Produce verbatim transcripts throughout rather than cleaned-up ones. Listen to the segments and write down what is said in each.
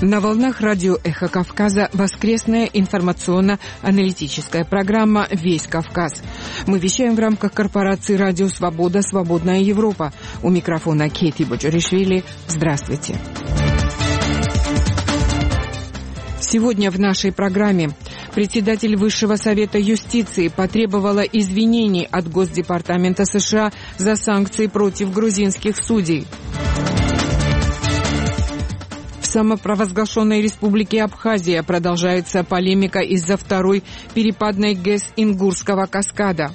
На волнах радио «Эхо Кавказа» воскресная информационно-аналитическая программа «Весь Кавказ». Мы вещаем в рамках корпорации «Радио Свобода. Свободная Европа». У микрофона Кейти Боджоришвили. Здравствуйте. Сегодня в нашей программе председатель Высшего совета юстиции потребовала извинений от Госдепартамента США за санкции против грузинских судей. В самопровозглашенной республике Абхазия продолжается полемика из-за второй перепадной ГЭС Ингурского каскада.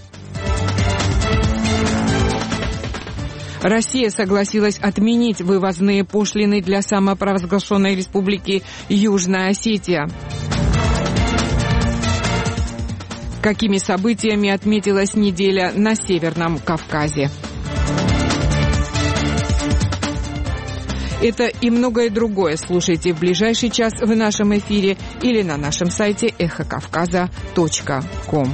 Россия согласилась отменить вывозные пошлины для самопровозглашенной республики Южная Осетия. Какими событиями отметилась неделя на Северном Кавказе? Это и многое другое слушайте в ближайший час в нашем эфире или на нашем сайте эхо кавказа точка ком.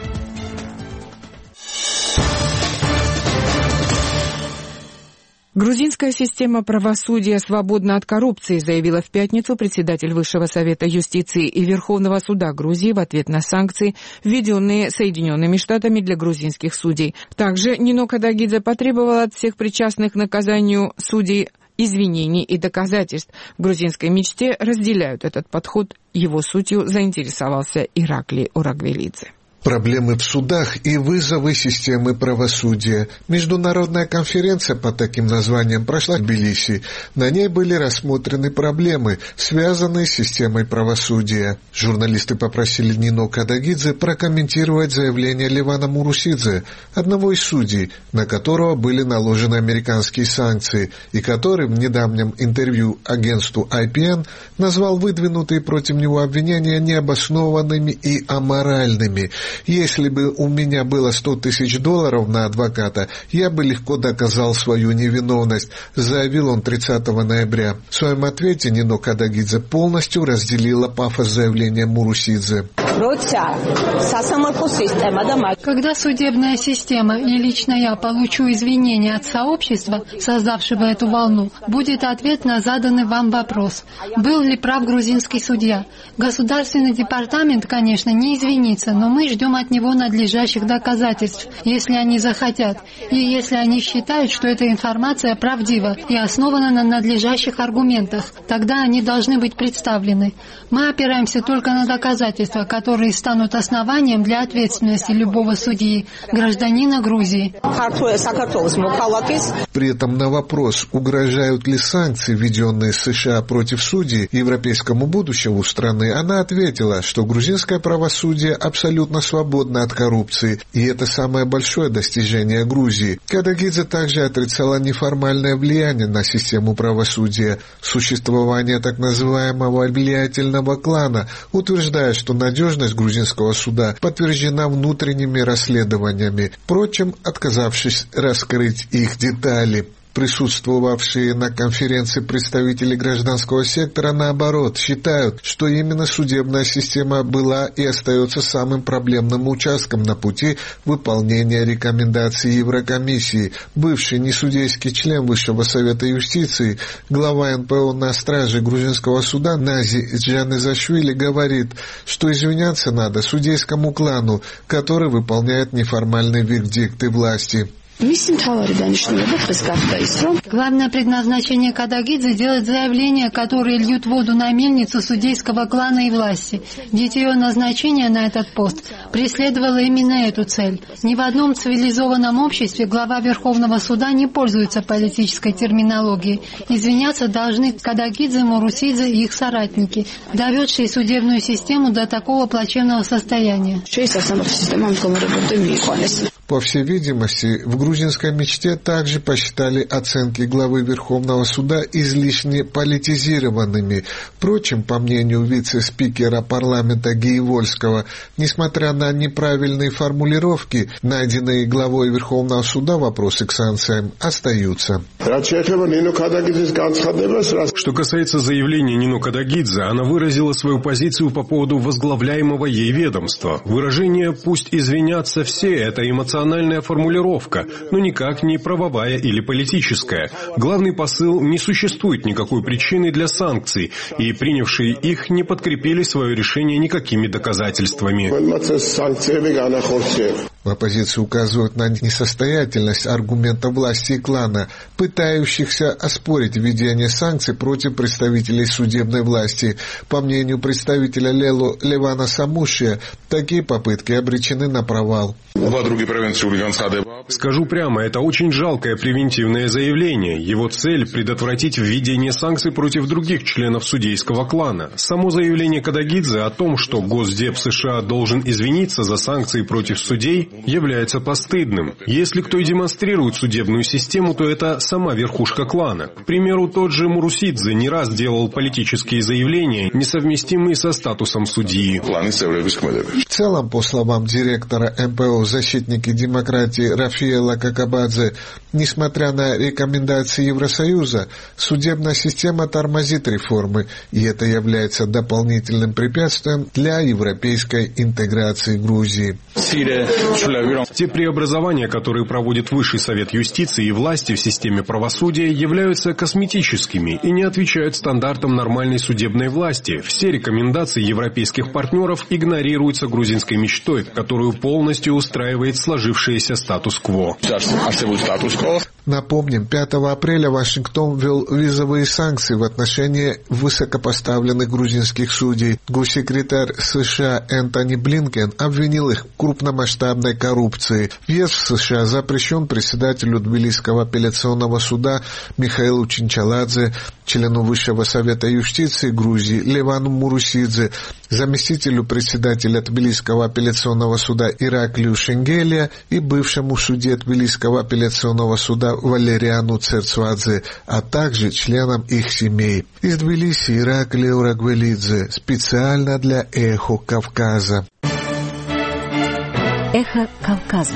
Грузинская система правосудия свободна от коррупции, заявила в пятницу председатель Высшего совета юстиции и Верховного суда Грузии в ответ на санкции, введенные Соединенными Штатами для грузинских судей. Также Нино Кадагидзе потребовала от всех причастных к наказанию судей извинений и доказательств. В грузинской мечте разделяют этот подход. Его сутью заинтересовался Ираклий Орагвелидзе. Проблемы в судах и вызовы системы правосудия. Международная конференция под таким названием прошла в Тбилиси. На ней были рассмотрены проблемы, связанные с системой правосудия. Журналисты попросили Нино Кадагидзе прокомментировать заявление Левана Мурусидзе, одного из судей, на которого были наложены американские санкции, и который в недавнем интервью агентству ай пи эн назвал выдвинутые против него обвинения необоснованными и аморальными. «Если бы у меня было сто тысяч долларов на адвоката, я бы легко доказал свою невиновность», заявил он тридцатого ноября. В своем ответе Нино Кадагидзе полностью разделила пафос заявления Мурусидзе. Когда судебная система и лично я получу извинения от сообщества, создавшего эту волну, будет ответ на заданный вам вопрос. Был ли прав грузинский судья? Государственный департамент, конечно, не извинится, но мы ждем от него надлежащих доказательств, если они захотят, и если они считают, что эта информация правдива и основана на надлежащих аргументах, тогда они должны быть представлены. Мы опираемся только на доказательства, которые станут основанием для ответственности любого судьи, гражданина Грузии. При этом на вопрос, угрожают ли санкции, введенные США против судей европейскому будущему страны, она ответила, что грузинское правосудие абсолютно свободно от коррупции, и это самое большое достижение Грузии. Кадагидзе также отрицала неформальное влияние на систему правосудия, существование так называемого влиятельного клана, утверждая, что надежность грузинского суда подтверждена внутренними расследованиями, впрочем, отказавшись раскрыть их детали. Присутствовавшие на конференции представители гражданского сектора, наоборот, считают, что именно судебная система была и остается самым проблемным участком на пути выполнения рекомендаций Еврокомиссии. Бывший несудейский член Высшего совета юстиции, глава эн пэ о на страже грузинского суда Нази Джанезашвили говорит, что извиняться надо судейскому клану, который выполняет неформальные вердикты власти. Главное предназначение Кадагидзе – делать заявления, которые льют воду на мельницу судейского клана и власти. Ведь ее назначение на этот пост преследовало именно эту цель. Ни в одном цивилизованном обществе глава Верховного суда не пользуется политической терминологией. Извиняться должны Кадагидзе, Мурусидзе и их соратники, доведшие судебную систему до такого плачевного состояния. По всей видимости, в грузинской мечте также посчитали оценки главы Верховного суда излишне политизированными. Впрочем, по мнению вице-спикера парламента Гейвольского, несмотря на неправильные формулировки, найденные главой Верховного суда вопросы к санкциям остаются. Что касается заявления Нино Кадагидзе, она выразила свою позицию по поводу возглавляемого ей ведомства. Выражение «пусть извинятся все» — это эмоциональная формулировка. но никак не правовая или политическая. Главный посыл – не существует никакой причины для санкций, и принявшие их не подкрепили свое решение никакими доказательствами. В оппозиции указывают на несостоятельность аргумента власти и клана, пытающихся оспорить введение санкций против представителей судебной власти. По мнению представителя Лело Левана Самушия, такие попытки обречены на провал. Скажу прямо, это очень жалкое превентивное заявление. Его цель – предотвратить введение санкций против других членов судейского клана. Само заявление Кадагидзе о том, что Госдеп США должен извиниться за санкции против судей, является постыдным. Если кто и демонстрирует судебную систему, то это сама верхушка клана. К примеру, тот же Мурусидзе не раз делал политические заявления, несовместимые со статусом судьи. В целом, по словам директора эм пэ о «Защитники демократии» Рафиэла Какабадзе, несмотря на рекомендации Евросоюза, судебная система тормозит реформы, и это является дополнительным препятствием для европейской интеграции Грузии. Те преобразования, которые проводит Высший совет юстиции и власти в системе правосудия, являются косметическими и не отвечают стандартам нормальной судебной власти. Все рекомендации европейских партнеров игнорируются грузинской мечтой, которую полностью устраивает сложившийся статус-кво. Напомним, пятого апреля Вашингтон ввел визовые санкции в отношении высокопоставленных грузинских судей. Госсекретарь США Энтони Блинкен обвинил их в крупномасштабной коррупции. Въезд в США запрещен председателю Тбилисского апелляционного суда Михаилу Чинчаладзе, члену Высшего совета юстиции Грузии Левану Мурусидзе, заместителю председателя Тбилисского апелляционного суда Ираклию Шенгелия и бывшему судье Тбилисского апелляционного суда Валериану Церцвадзе, а также членам их семей. Из Тбилиси Ираклию Рагвелидзе, специально для «Эхо Кавказа». Эхо Кавказа.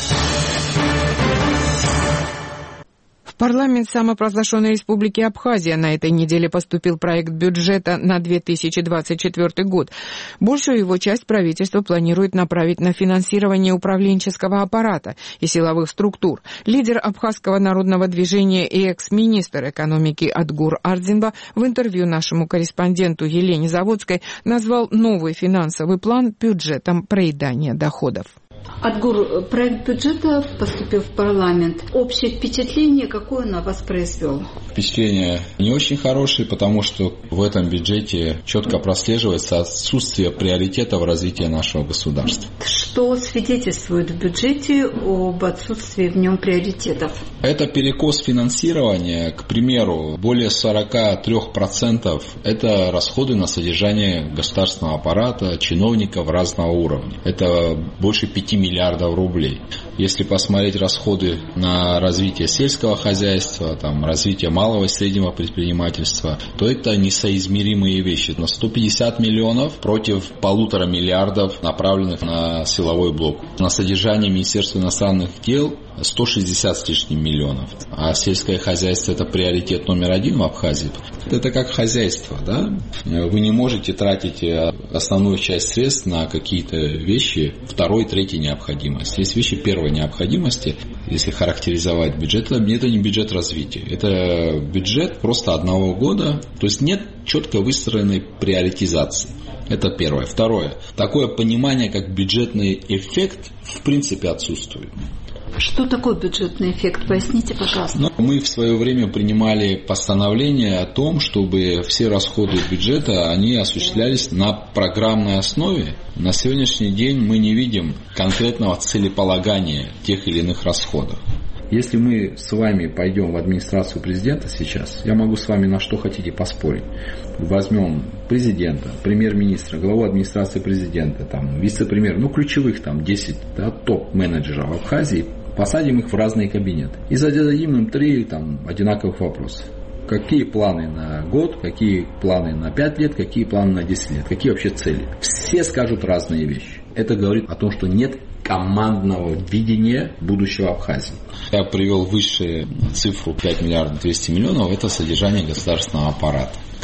В парламент самопровозглашенной республики Абхазия на этой неделе поступил проект бюджета на две тысячи двадцать четвёртый год. Большую его часть правительство планирует направить на финансирование управленческого аппарата и силовых структур. Лидер абхазского народного движения и экс-министр экономики Адгур Ардзинба в интервью нашему корреспонденту Елене Заводской назвал новый финансовый план бюджетом проедания доходов. Адгур, проект бюджета поступил в парламент. Общее впечатление, какое он на вас произвел? Впечатление не очень хорошее, потому что в этом бюджете четко прослеживается отсутствие приоритета в развитии нашего государства. Что свидетельствует в бюджете об отсутствии в нем приоритетов? Это перекос финансирования, к примеру, более сорок три процента это расходы на содержание государственного аппарата, чиновников разного уровня. Это больше пяти миллиардов рублей. Если посмотреть расходы на развитие сельского хозяйства, там, развитие малого и среднего предпринимательства, то это несоизмеримые вещи. На сто пятьдесят миллионов против полутора миллиардов, направленных на силовой блок. На содержание Министерства иностранных дел сто шестьдесят с лишним миллионов. А сельское хозяйство – это приоритет номер один в Абхазии. Это как хозяйство, да? Вы не можете тратить основную часть средств на какие-то вещи второй, третьей необходимости. Есть вещи первой необходимости. Если характеризовать бюджет, это не бюджет развития. Это бюджет просто одного года. То есть нет четко выстроенной приоритизации. Это первое. Второе. Такое понимание, как бюджетный эффект, в принципе отсутствует. Что такое бюджетный эффект? Поясните, пожалуйста. Ну, мы в свое время принимали постановление о том, чтобы все расходы бюджета, они осуществлялись на программной основе. На сегодняшний день мы не видим конкретного целеполагания тех или иных расходов. Если мы с вами пойдем в администрацию президента сейчас, я могу с вами на что хотите поспорить. Возьмем президента, премьер-министра, главу администрации президента, там, вице-премьер, ну ключевых там десять, да, топ-менеджеров Абхазии, посадим их в разные кабинеты и зададим им три там, одинаковых вопроса. Какие планы на год, какие планы на пять лет, какие планы на десять лет, какие вообще цели. Все скажут разные вещи. Это говорит о том, что нет командного видения будущего Абхазии. Я привел высшую цифру пять миллиардов двести миллионов, это содержание государственного аппарата.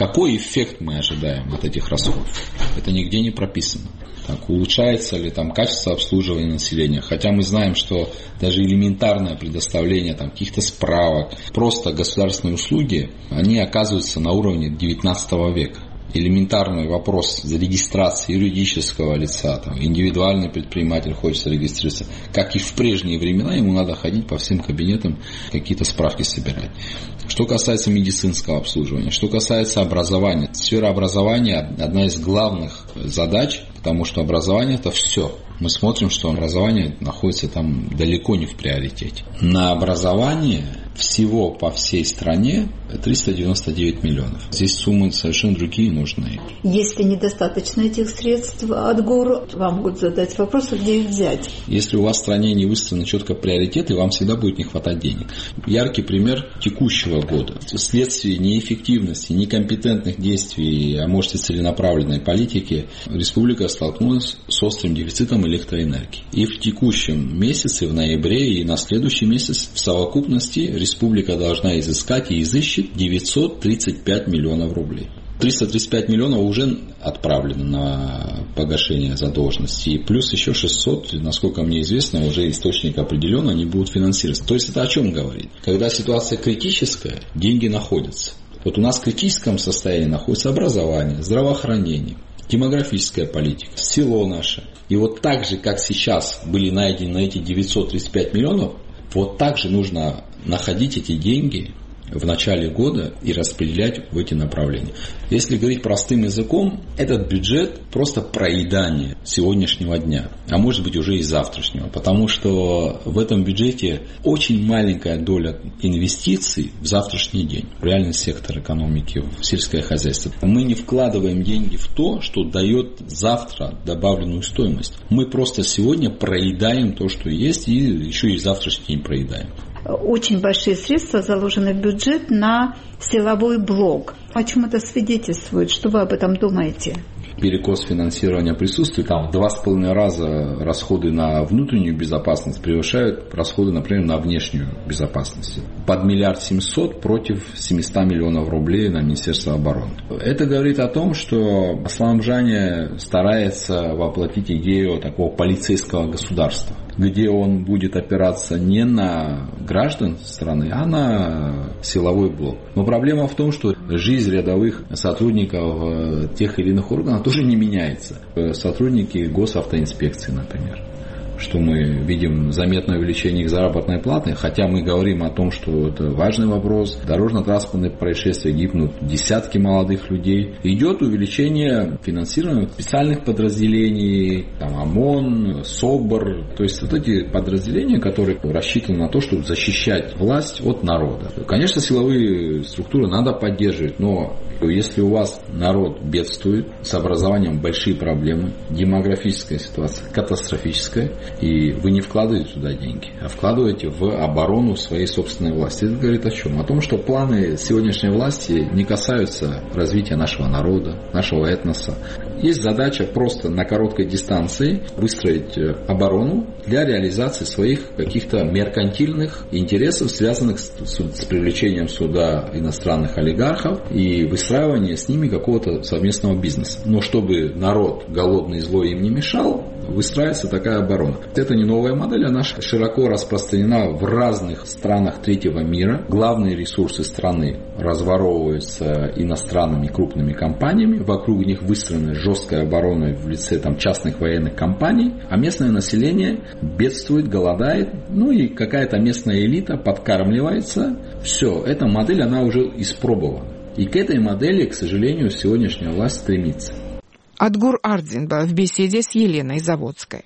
Какой эффект мы ожидаем от этих расходов? Это нигде не прописано. Так, улучшается ли там качество обслуживания населения? Хотя мы знаем, что даже элементарное предоставление там, каких-то справок, просто государственные услуги, они оказываются на уровне девятнадцатого века. Элементарный вопрос зарегистрации юридического лица, там, индивидуальный предприниматель хочет зарегистрироваться, как и в прежние времена, ему надо ходить по всем кабинетам, какие-то справки собирать. Что касается медицинского обслуживания, что касается образования. Сфера образования – одна из главных задач, потому что образование – это все. Мы смотрим, что образование находится там далеко не в приоритете. На образование всего по всей стране триста девяносто девять миллионов. Здесь суммы совершенно другие нужны. Если недостаточно этих средств от ГОР, вам могут задать вопрос, где их взять. Если у вас в стране не выставлены четко приоритеты, вам всегда будет не хватать денег. Яркий пример текущего года. Вследствие неэффективности, некомпетентных действий, а может и целенаправленной политики, республика столкнулась с острым дефицитом электроэнергии. И в текущем месяце, в ноябре и на следующий месяц в совокупности республика должна изыскать и изыщет девятьсот тридцать пять миллионов рублей. триста тридцать пять миллионов уже отправлено на погашение задолженности. И плюс еще шестьсот, насколько мне известно, уже источник определен, они будут финансироваться. То есть это о чем говорит? Когда ситуация критическая, деньги находятся. Вот у нас в критическом состоянии находится образование, здравоохранение, демографическая политика, село наше. И вот так же, как сейчас были найдены эти девятьсот тридцать пять миллионов, вот так же нужно находить эти деньги в начале года и распределять в эти направления. Если говорить простым языком, этот бюджет просто проедание сегодняшнего дня, а может быть уже и завтрашнего, потому что в этом бюджете очень маленькая доля инвестиций в завтрашний день, в реальный сектор экономики, в сельское хозяйство. Мы не вкладываем деньги в то, что дает завтра добавленную стоимость. Мы просто сегодня проедаем то, что есть, и еще и завтрашний день проедаем. Очень большие средства заложены в бюджет на силовой блок. О чем это свидетельствует? Что вы об этом думаете? Перекос финансирования присутствует. Там в два с половиной раза расходы на внутреннюю безопасность превышают расходы, например, на внешнюю безопасность. Под миллиард семьсот против семьсот миллионов рублей на Министерство обороны. Это говорит о том, что Асламжане старается воплотить идею такого полицейского государства, где он будет опираться не на граждан страны, а на силовой блок. Но проблема в том, что жизнь рядовых сотрудников тех или иных органов тоже не меняется. Сотрудники госавтоинспекции, например, что мы видим заметное увеличение их заработной платы, хотя мы говорим о том, что это важный вопрос. Дорожно-транспортные происшествия, гибнут десятки молодых людей. Идет увеличение финансирования специальных подразделений, там ОМОН, СОБР, то есть вот эти подразделения, которые рассчитаны на то, чтобы защищать власть от народа. Конечно, силовые структуры надо поддерживать, но если у вас народ бедствует, с образованием большие проблемы, демографическая ситуация катастрофическая, и вы не вкладываете туда деньги, а вкладываете в оборону своей собственной власти. Это говорит о чем? О том, что планы сегодняшней власти не касаются развития нашего народа, нашего этноса. Есть задача просто на короткой дистанции выстроить оборону для реализации своих каких-то меркантильных интересов, связанных с, с привлечением сюда иностранных олигархов и выстраивание с ними какого-то совместного бизнеса. Но чтобы народ голодный и злой им не мешал, выстраивается такая оборона. Это не новая модель, она широко распространена в разных странах третьего мира. Главные ресурсы страны разворовываются иностранными крупными компаниями, вокруг них выстроена жесткая оборона в лице там, частных военных компаний, а местное население бедствует, голодает, ну и какая-то местная элита подкармливается. Все, эта модель, она уже испробована. И к этой модели, к сожалению, сегодняшняя власть стремится. Адгур Ардзинба в беседе с Еленой Заводской.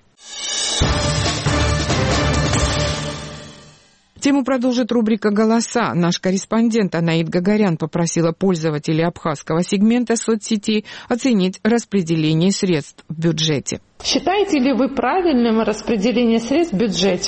Тему продолжит рубрика «Голоса». Наш корреспондент Анаид Гагарян попросила пользователей абхазского сегмента соцсетей оценить распределение средств в бюджете. Считаете ли вы правильным распределение средств в бюджете? Из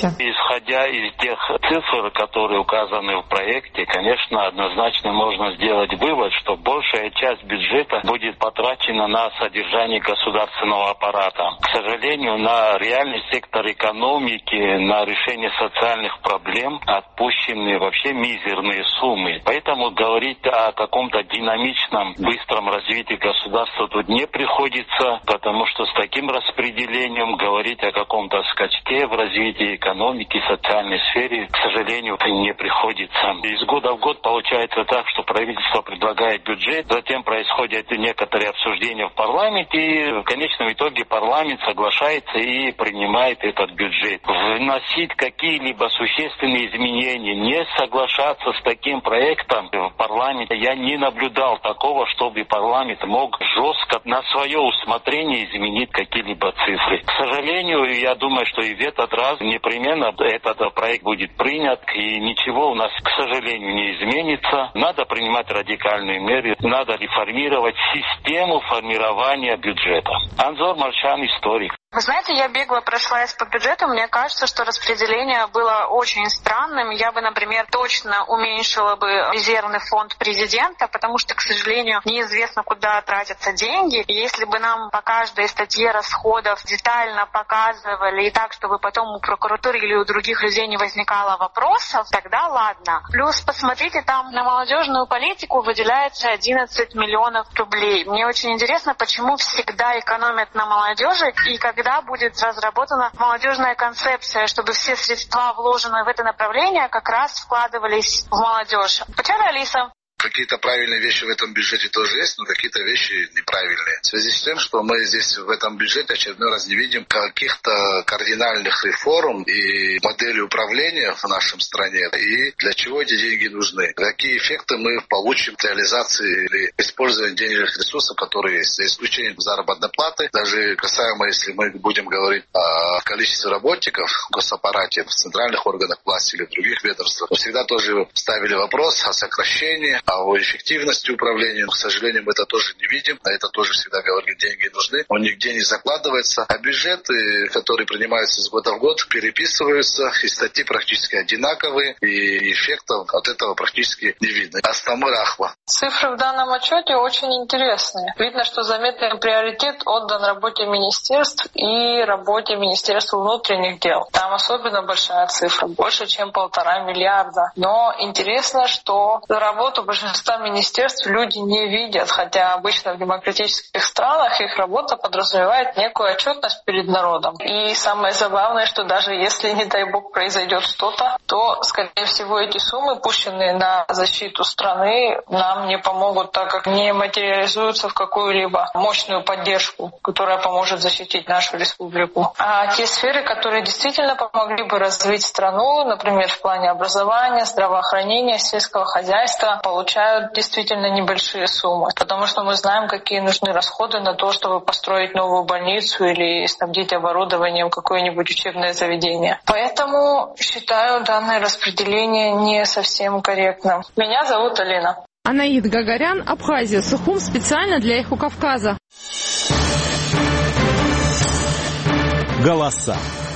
Исходя из тех цифр, которые указаны в проекте, конечно, однозначно можно сделать вывод, что большая часть бюджета будет потрачена на содержание государственного аппарата. К сожалению, на реальный сектор экономики, на решение социальных проблем отпущены вообще мизерные суммы. Поэтому говорить о каком-то динамичном, быстром развитии государства тут не приходится, потому что с таким распределением говорить о каком-то скачке в развитии экономики, социальной сфере, к сожалению, не приходится. Из года в год получается так, что правительство предлагает бюджет, затем происходят некоторые обсуждения в парламенте, и в конечном итоге парламент соглашается и принимает этот бюджет. Вносить какие-либо существенные изменения, не соглашаться с таким проектом в парламенте, я не наблюдал такого, чтобы парламент мог жестко на свое усмотрение изменить какие-либо цифры. К сожалению, я думаю, что и в этот раз непременно этот проект будет принят, и ничего у нас, к сожалению, не изменится. Надо принимать радикальные меры, надо реформировать систему формирования бюджета. Анзор Маршан, историк. Вы знаете, я бегло прошлась по бюджету. Мне кажется, что распределение было очень странным. Я бы, например, точно уменьшила бы резервный фонд президента, потому что, к сожалению, неизвестно, куда тратятся деньги. И если бы нам по каждой статье расходов детально показывали и так, чтобы потом у прокуратуры или у других людей не возникало вопросов, тогда ладно. Плюс, посмотрите, там на молодежную политику выделяется одиннадцать миллионов рублей. Мне очень интересно, почему всегда экономят на молодежи и как когда будет разработана молодежная концепция, чтобы все средства, вложенные в это направление, как раз вкладывались в молодежь. Почему, Алиса? Какие-то правильные вещи в этом бюджете тоже есть, но какие-то вещи неправильные. В связи с тем, что мы здесь в этом бюджете очередной раз не видим каких-то кардинальных реформ и моделей управления в нашей стране, и для чего эти деньги нужны. Какие эффекты мы получим от реализации или использования денежных ресурсов, которые есть, за исключением заработной платы. Даже касаемо, если мы будем говорить о количестве работников в госаппарате, в центральных органах власти или в других ведомствах, мы всегда тоже ставили вопрос о сокращении, а о эффективности управления, к сожалению, мы это тоже не видим. На это тоже всегда говорят, деньги нужны. Он нигде не закладывается. А бюджеты, которые принимаются с года в год, переписываются, и статьи практически одинаковые, и эффектов от этого практически не видно. Астамы Рахва. Цифры в данном отчете очень интересные. Видно, что заметный приоритет отдан работе министерств и работе Министерства внутренних дел. Там особенно большая цифра, больше, чем полтора миллиарда. Но интересно, что за работу большинства министерств люди не видят, хотя обычно в демократических странах их работа подразумевает некую отчетность перед народом. И самое забавное, что даже если, не дай бог, произойдет что-то, то, скорее всего, эти суммы, пущенные на защиту страны, нам не помогут, так как не материализуются в какую-либо мощную поддержку, которая поможет защитить нашу республику. А те сферы, которые действительно помогли бы развить страну, например, в плане образования, здравоохранения, сельского хозяйства, получают действительно небольшие суммы, потому что мы знаем, какие нужны расходы на то, чтобы построить новую больницу или снабдить оборудованием какое-нибудь учебное заведение. Поэтому считаю данное распределение не совсем корректным. Меня зовут Алина. Анаид Гагарян, Абхазия, Сухум, специально для «Эхо Кавказа». Голоса.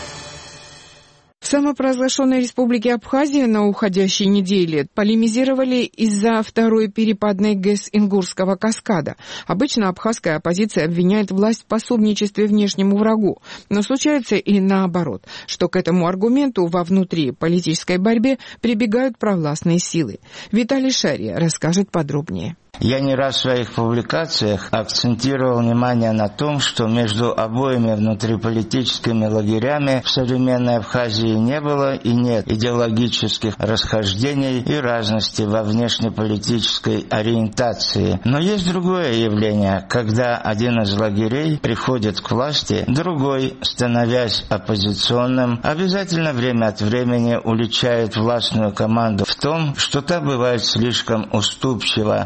В самопровозглашенной республике Абхазия на уходящей неделе полемизировали из-за второй перепадной ГЭС Ингурского каскада. Обычно абхазская оппозиция обвиняет власть в пособничестве внешнему врагу, но случается и наоборот, что к этому аргументу во внутриполитической борьбе прибегают провластные силы. Виталий Шария расскажет подробнее. Я не раз в своих публикациях акцентировал внимание на том, что между обоими внутриполитическими лагерями в современной Абхазии не было и нет идеологических расхождений и разности во внешнеполитической ориентации. Но есть другое явление, когда один из лагерей приходит к власти, другой, становясь оппозиционным, обязательно время от времени уличает властную команду в том, что та бывает слишком уступчива в отношении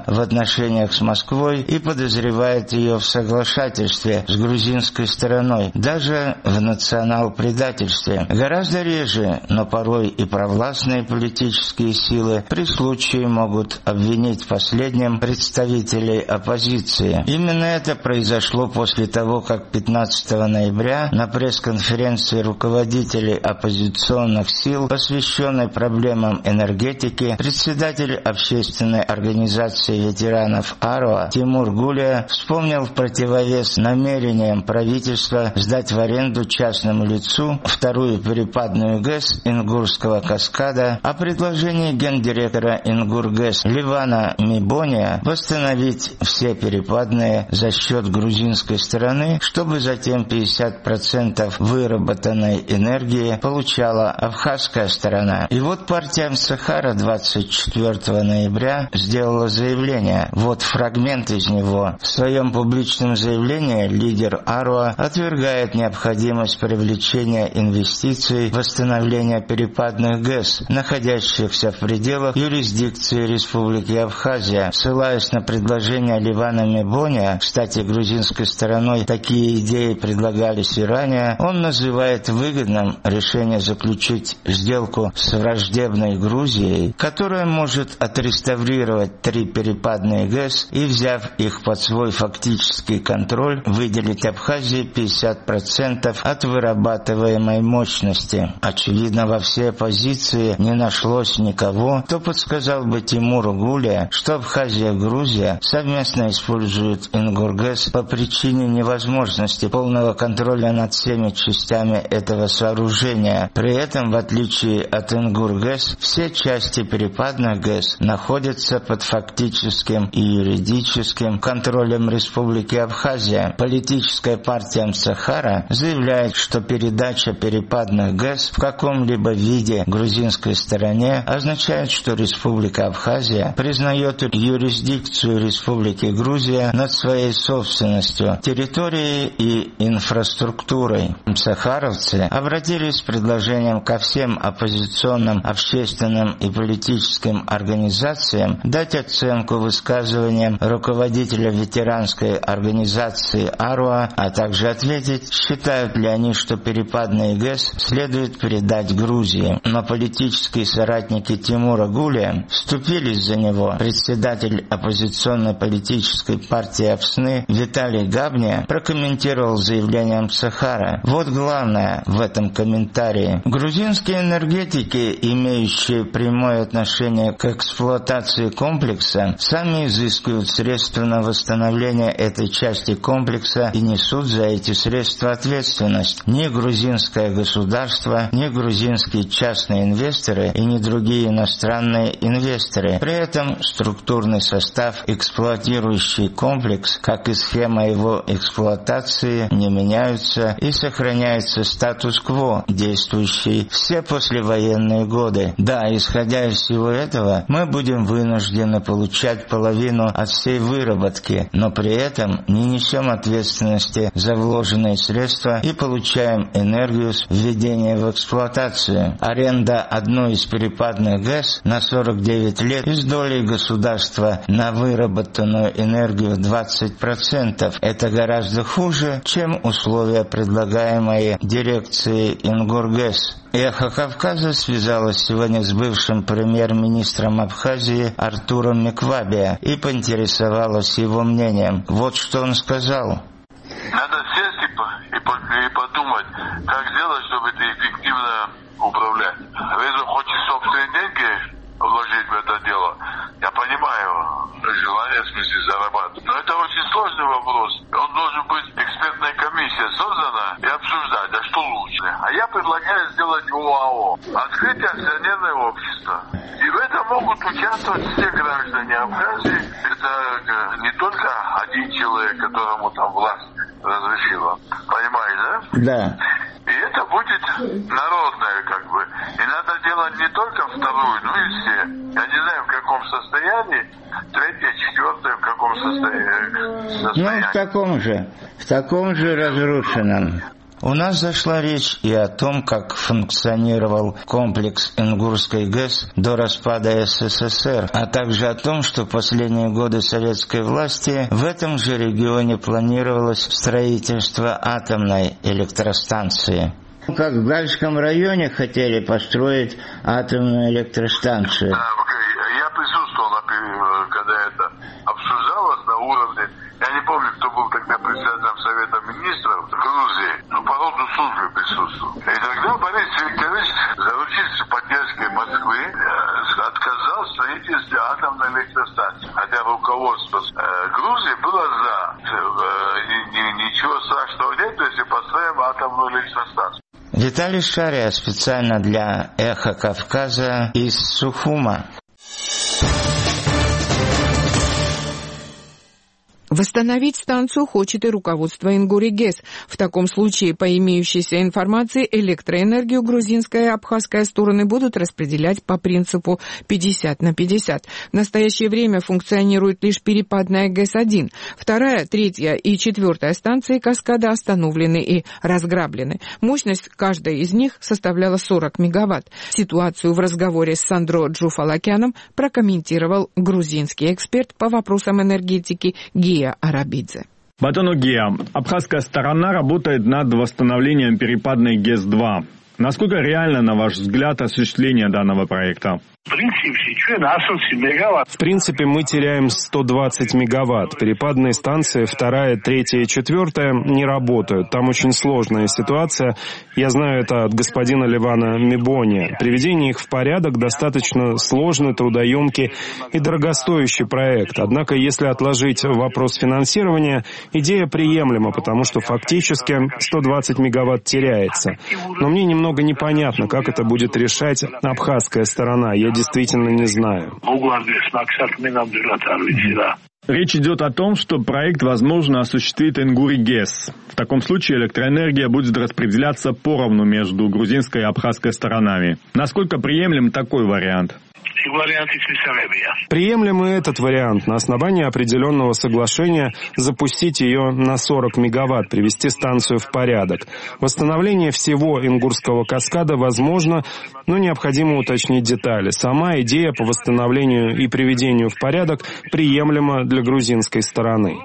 отношениях с Москвой и подозревает ее в соглашательстве с грузинской стороной, даже в национал-предательстве. Гораздо реже, но порой и провластные политические силы при случае могут обвинить в последнем представителей оппозиции. Именно это произошло после того, как пятнадцатого ноября на пресс-конференции руководителей оппозиционных сил, посвященной проблемам энергетики, председатель общественной организации ветеранов АРОА Тимур Гулия вспомнил в противовес намерениям правительства сдать в аренду частному лицу вторую перепадную ГЭС Ингурского каскада о предложении гендиректора Ингургэс Ливана Мибония восстановить все перепадные за счет грузинской стороны, чтобы затем пятьдесят процентов выработанной энергии получала абхазская сторона. И вот партия Амсахара двадцать четвёртого ноября сделала заявление. Вот фрагмент из него. В своем публичном заявлении лидер АРОА отвергает необходимость привлечения инвестиций в восстановление перепадных ГЭС, находящихся в пределах юрисдикции Республики Абхазия. Ссылаясь на предложение Ливана Мибония, кстати, грузинской стороной такие идеи предлагались и ранее, он называет выгодным решение заключить сделку с враждебной Грузией, которая может отреставрировать три перепадные ГЭС и, взяв их под свой фактический контроль, выделить Абхазии пятьдесят процентов от вырабатываемой мощности. Очевидно, во всей оппозиции не нашлось никого, кто подсказал бы Тимуру Гулия, что Абхазия и Грузия совместно используют Ингургэс по причине невозможности полного контроля над всеми частями этого сооружения. При этом, в отличие от Ингургэс, все части перепадных ГЭС находятся под фактическим и юридическим контролем Республики Абхазия. Политическая партия Амсахара заявляет, что передача перепадных ГЭС в каком-либо виде грузинской стороне означает, что Республика Абхазия признает юрисдикцию Республики Грузия над своей собственностью, территорией и инфраструктурой. Амсахаровцы обратились с предложением ко всем оппозиционным общественным и политическим организациям дать оценку высказываниям руководителя ветеранской организации АРОА, а также ответить, считают ли они, что перепадные ГЭС следует передать Грузии. Но политические соратники Тимура Гулия вступились за него. Председатель оппозиционной политической партии АПСНы Виталий Габния прокомментировал заявление Амсахара. Вот главное в этом комментарии. Грузинские энергетики, имеющие прямое отношение к эксплуатации комплекса, сами изыскивают средства на восстановление этой части комплекса и несут за эти средства ответственность. Ни грузинское государство, ни грузинские частные инвесторы и ни другие иностранные инвесторы. При этом структурный состав, эксплуатирующий комплекс, как и схема его эксплуатации, не меняются и сохраняется статус-кво, действующий все послевоенные годы. Да, исходя из всего этого, мы будем вынуждены получать половину от всей выработки, но при этом не несем ответственности за вложенные средства и получаем энергию с введения в эксплуатацию. Аренда одной из перепадных ГЭС на сорок девять лет и с долей государства на выработанную энергию двадцать процентов. Это гораздо хуже, чем условия, предлагаемые дирекцией Ингургэс. Эхо Кавказа связалась сегодня с бывшим премьер-министром Абхазии Артуром Миквабия и поинтересовалась его мнением. Вот что он сказал. Надо сесть и, и подумать, как сделать, чтобы это эффективно управлять. Если хочешь собственные деньги вложить в это дело, я понимаю желание, в смысле, зарабатывать. Но это очень сложный вопрос. Он должен быть, экспертная комиссия создана и обсуждать, а что лучше. А я предлагаю сделать ОАО. Открытие акционерное общество. И в этом могут участвовать все граждане Абхазии. Это не только один человек, которому там власть разрешила. Понимаешь, да? Да. И это будет народное, как бы. И надо делать не только вторую, но и все. Я не знаю, в каком состоянии. Третье, четвертое, в каком состоянии. Ну, в таком же. В таком же разрушенном. У нас зашла речь и о том, как функционировал комплекс Ингурской ГЭС до распада СССР, а также о том, что в последние годы советской власти в этом же регионе планировалось строительство атомной электростанции. Как в Гальском районе хотели построить атомную электростанцию. Я присутствовал, когда это обсуждалось на уровне. Я не помню, кто был тогда председателем Совета Министров Грузии, но по роду службы присутствовал. И тогда Борис Викторович, заручился поддержкой Москвы, отказал в строительстве атомной электростанции. Хотя руководство Грузии было за. Ничего страшного нет, если построим атомную электростанцию. Виталий Шария специально для «Эхо Кавказа» из Сухума. Восстановить станцию хочет и руководство Ингури-ГЭС. В таком случае, по имеющейся информации, электроэнергию грузинская и абхазская стороны будут распределять по принципу пятьдесят на пятьдесят. В настоящее время функционирует лишь перепадная ГЭС один. Вторая, третья и четвертая станции «Каскада» остановлены и разграблены. Мощность каждой из них составляла сорок мегаватт. Ситуацию в разговоре с Сандро Джуфалакяном прокомментировал грузинский эксперт по вопросам энергетики Гия Арабидзе. Батону Гия, абхазская сторона работает над восстановлением перепадной ГЭС два. Насколько реально, на ваш взгляд, осуществление данного проекта? В принципе, мы теряем сто двадцать мегаватт. Перепадные станции вторая, третья и четвертая не работают. Там очень сложная ситуация. Я знаю это от господина Левана Мибони. Приведение их в порядок достаточно сложный, трудоемкий и дорогостоящий проект. Однако, если отложить вопрос финансирования, идея приемлема, потому что фактически сто двадцать мегаватт теряется. Но мне немного непонятно, как это будет решать абхазская сторона. Я действительно не знаю. Речь идет о том, что проект, возможно, осуществит Ингури-ГЭС. В таком случае электроэнергия будет распределяться поровну между грузинской и абхазской сторонами. Насколько приемлем такой вариант? Приемлем и этот вариант. На основании определенного соглашения запустить ее на сорок мегаватт, привести станцию в порядок. Восстановление всего Ингурского каскада возможно, но необходимо уточнить детали. Сама идея по восстановлению и приведению в порядок приемлема для грузинской стороны.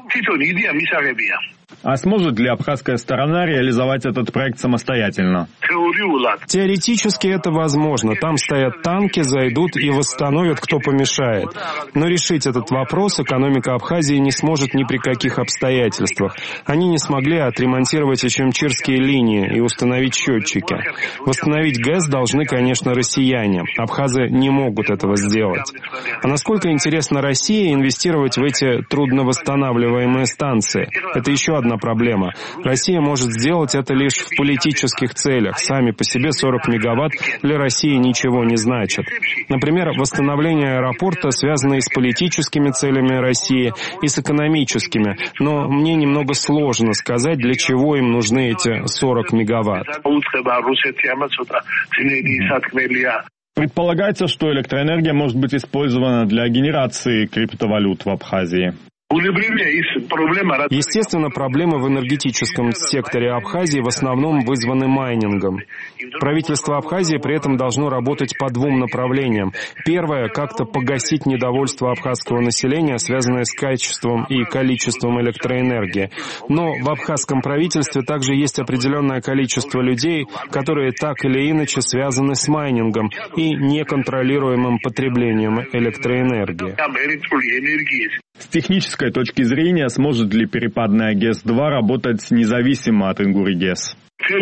А сможет ли абхазская сторона реализовать этот проект самостоятельно? Теоретически это возможно. Там стоят танки, зайдут и восстановят, кто помешает. Но решить этот вопрос экономика Абхазии не сможет ни при каких обстоятельствах. Они не смогли отремонтировать очемчирские линии и установить счетчики. Восстановить ГЭС должны, конечно, россияне. Абхазы не могут этого сделать. А насколько интересно России инвестировать в эти трудновосстанавливаемые станции? Это еще одна проблема. Россия может сделать это лишь в политических целях. Сами по себе сорок мегаватт для России ничего не значат. Например, восстановление аэропорта связано и с политическими целями России, и с экономическими. Но мне немного сложно сказать, для чего им нужны эти сорок мегаватт. Предполагается, что электроэнергия может быть использована для генерации криптовалют в Абхазии. Естественно, проблемы в энергетическом секторе Абхазии в основном вызваны майнингом. Правительство Абхазии при этом должно работать по двум направлениям. Первое – как-то погасить недовольство абхазского населения, связанное с качеством и количеством электроэнергии. Но в абхазском правительстве также есть определенное количество людей, которые так или иначе связаны с майнингом и неконтролируемым потреблением электроэнергии. С технической точки зрения, сможет ли перепадная ГЭС два работать независимо от Ингури-ГЭС?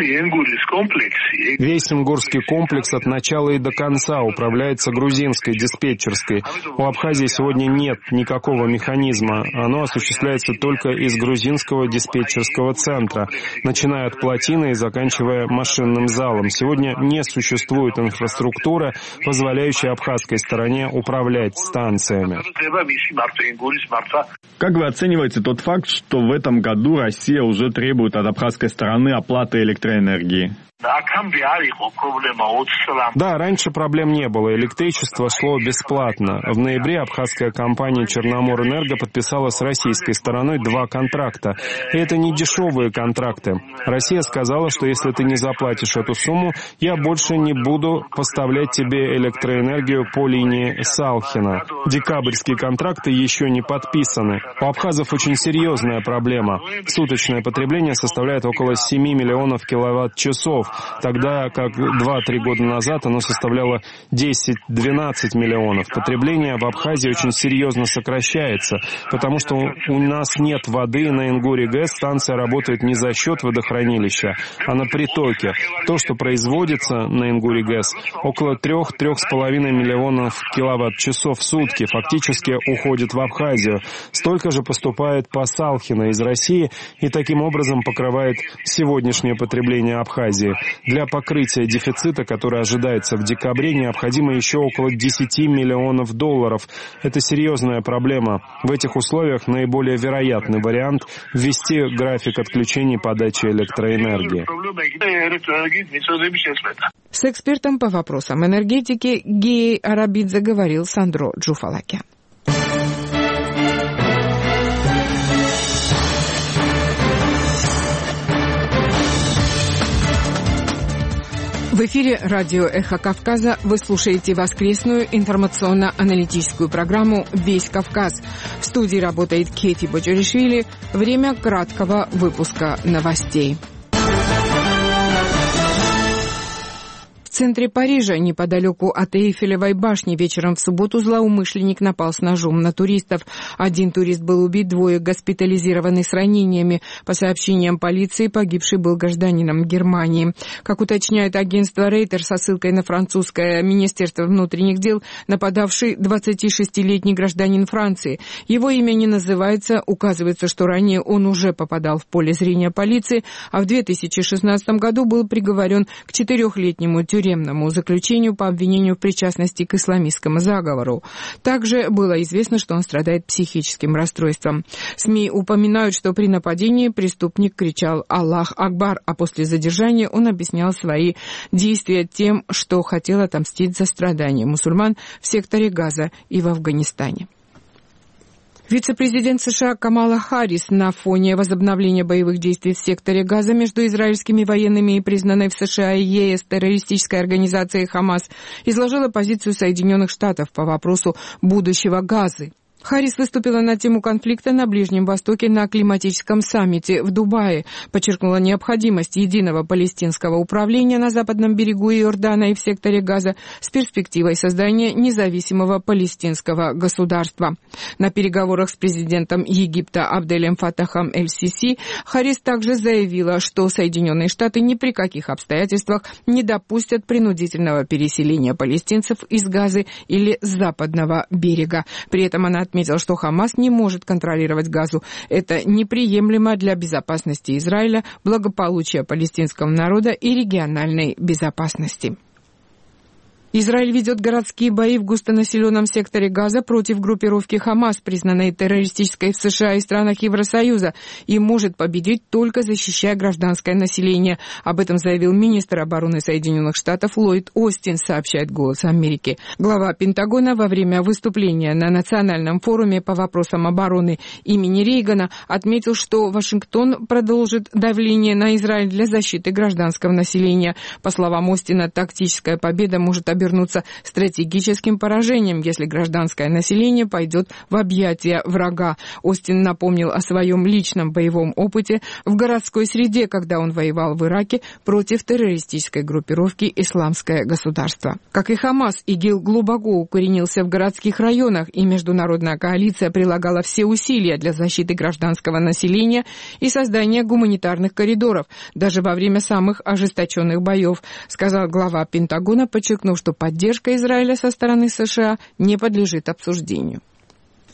Весь Ингурский комплекс от начала и до конца управляется грузинской диспетчерской. У Абхазии сегодня нет никакого механизма. Оно осуществляется только из грузинского диспетчерского центра, начиная от плотины и заканчивая машинным залом. Сегодня не существует инфраструктуры, позволяющей абхазской стороне управлять станциями. Как вы оцениваете тот факт, что в этом году Россия уже требует от абхазской стороны оплаты электроэнергии? Да, раньше проблем не было. Электричество шло бесплатно. В ноябре абхазская компания «Черноморэнерго» подписала с российской стороной два контракта. И это не дешевые контракты. Россия сказала, что если ты не заплатишь эту сумму, я больше не буду поставлять тебе электроэнергию по линии Салхина. Декабрьские контракты еще не подписаны. У абхазов очень серьезная проблема. Суточное потребление составляет около семи миллионов киловатт-часов, тогда как два-три года назад оно составляло десять-двенадцать миллионов. Потребление в Абхазии очень серьезно сокращается, потому что у нас нет воды на Ингури-ГЭС, станция работает не за счет водохранилища, а на притоке. То, что производится на Ингури-ГЭС, около трех-трех с половиной миллионов киловатт-часов в сутки, фактически уходит в Абхазию. Столько же поступает по Салхина из России и таким образом покрывает сегодняшнее потребление Абхазии. Для покрытия дефицита, который ожидается в декабре, необходимо еще около десяти миллионов долларов. Это серьезная проблема. В этих условиях наиболее вероятный вариант – ввести график отключения подачи электроэнергии. С экспертом по вопросам энергетики Геей Арабидзе говорил Сандро Джуфалакян. В эфире радио «Эхо Кавказа» вы слушаете воскресную информационно-аналитическую программу «Весь Кавказ». В студии работает Кети Боджаришвили. Время краткого выпуска новостей. В центре Парижа, неподалеку от Эйфелевой башни, вечером в субботу злоумышленник напал с ножом на туристов. Один турист был убит, двое госпитализированы с ранениями. По сообщениям полиции, погибший был гражданином Германии. Как уточняет агентство Рейтер со ссылкой на французское Министерство внутренних дел, нападавший двадцатишестилетний гражданин Франции. Его имя не называется, указывается, что ранее он уже попадал в поле зрения полиции, а в две тысячи шестнадцатом году был приговорен к четырехлетнему тюремному заключению по обвинению в причастности к исламистскому заговору. Также было известно, что он страдает психическим расстройством. СМИ упоминают, что при нападении преступник кричал «Аллах Акбар», а после задержания он объяснял свои действия тем, что хотел отомстить за страдания мусульман в секторе Газа и в Афганистане. Вице-президент США Камала Харрис на фоне возобновления боевых действий в секторе Газа между израильскими военными и признанной в США и ЕС террористической организацией Хамас изложила позицию Соединенных Штатов по вопросу будущего Газы. Харрис выступила на тему конфликта на Ближнем Востоке на климатическом саммите в Дубае, подчеркнула необходимость единого палестинского управления на западном берегу Иордана и в секторе Газа с перспективой создания независимого палестинского государства. На переговорах с президентом Египта Абделем Фатахом эль-Сиси Харрис также заявила, что Соединенные Штаты ни при каких обстоятельствах не допустят принудительного переселения палестинцев из Газы или с западного берега. При этом она отметил, что Хамас не может контролировать Газу. Это неприемлемо для безопасности Израиля, благополучия палестинского народа и региональной безопасности. Израиль ведет городские бои в густонаселенном секторе Газа против группировки Хамас, признанной террористической в США и странах Евросоюза, и может победить, только защищая гражданское население. Об этом заявил министр обороны Соединенных Штатов Ллойд Остин, сообщает «Голос Америки». Глава Пентагона во время выступления на Национальном форуме по вопросам обороны имени Рейгана отметил, что Вашингтон продолжит давление на Израиль для защиты гражданского населения. По словам Остина, тактическая победа может обернуться обернуться стратегическим поражением, если гражданское население пойдет в объятия врага. Остин напомнил о своем личном боевом опыте в городской среде, когда он воевал в Ираке против террористической группировки «Исламское государство». Как и Хамас, ИГИЛ глубоко укоренился в городских районах, и международная коалиция прилагала все усилия для защиты гражданского населения и создания гуманитарных коридоров, даже во время самых ожесточенных боев, сказал глава Пентагона, подчеркнув, что поддержка Израиля со стороны США не подлежит обсуждению.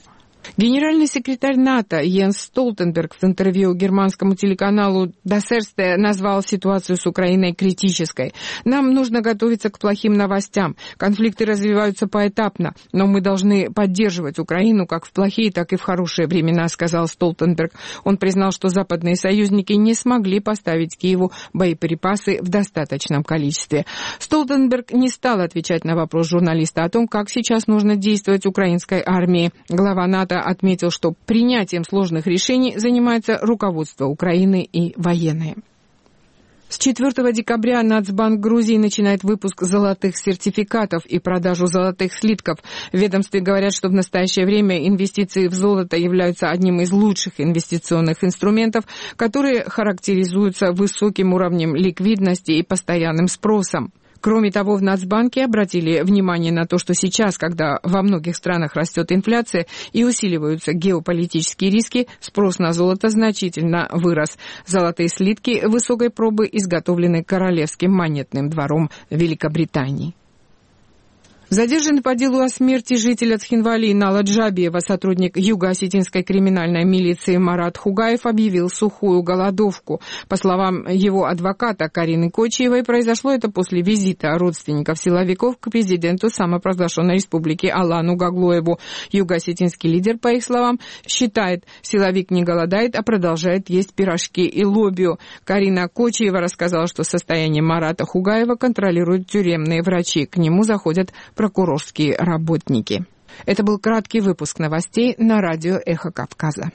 Генеральный секретарь НАТО Йенс Столтенберг в интервью германскому телеканалу Das Erste назвал ситуацию с Украиной критической. «Нам нужно готовиться к плохим новостям. Конфликты развиваются поэтапно, но мы должны поддерживать Украину как в плохие, так и в хорошие времена», — сказал Столтенберг. Он признал, что западные союзники не смогли поставить Киеву боеприпасы в достаточном количестве. Столтенберг не стал отвечать на вопрос журналиста о том, как сейчас нужно действовать украинской армии. Глава НАТО отметил, что принятием сложных решений занимается руководство Украины и военные. С четвёртого декабря Нацбанк Грузии начинает выпуск золотых сертификатов и продажу золотых слитков. В ведомстве говорят, что в настоящее время инвестиции в золото являются одним из лучших инвестиционных инструментов, которые характеризуются высоким уровнем ликвидности и постоянным спросом. Кроме того, в Нацбанке обратили внимание на то, что сейчас, когда во многих странах растет инфляция и усиливаются геополитические риски, спрос на золото значительно вырос. Золотые слитки высокой пробы изготовлены Королевским монетным двором Великобритании. Задержанный по делу о смерти жителя Цхинвали Нала Джабиева сотрудник Юго-Осетинской криминальной милиции Марат Хугаев объявил сухую голодовку. По словам его адвоката Карины Кочиевой, произошло это после визита родственников силовиков к президенту самопровозглашенной республики Алану Гаглоеву. Юго-Осетинский лидер, по их словам, считает, силовик не голодает, а продолжает есть пирожки и лобио. Карина Кочиева рассказала, что состояние Марата Хугаева контролируют тюремные врачи. К нему заходят прокурорские работники. Это был краткий выпуск новостей на радио «Эхо Кавказа».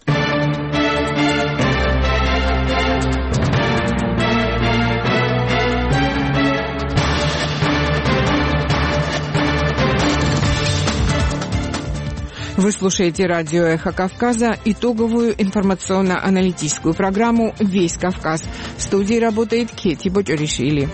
Вы слушаете радио «Эхо Кавказа», итоговую информационно-аналитическую программу «Весь Кавказ». В студии работает Кети Ботюришвили.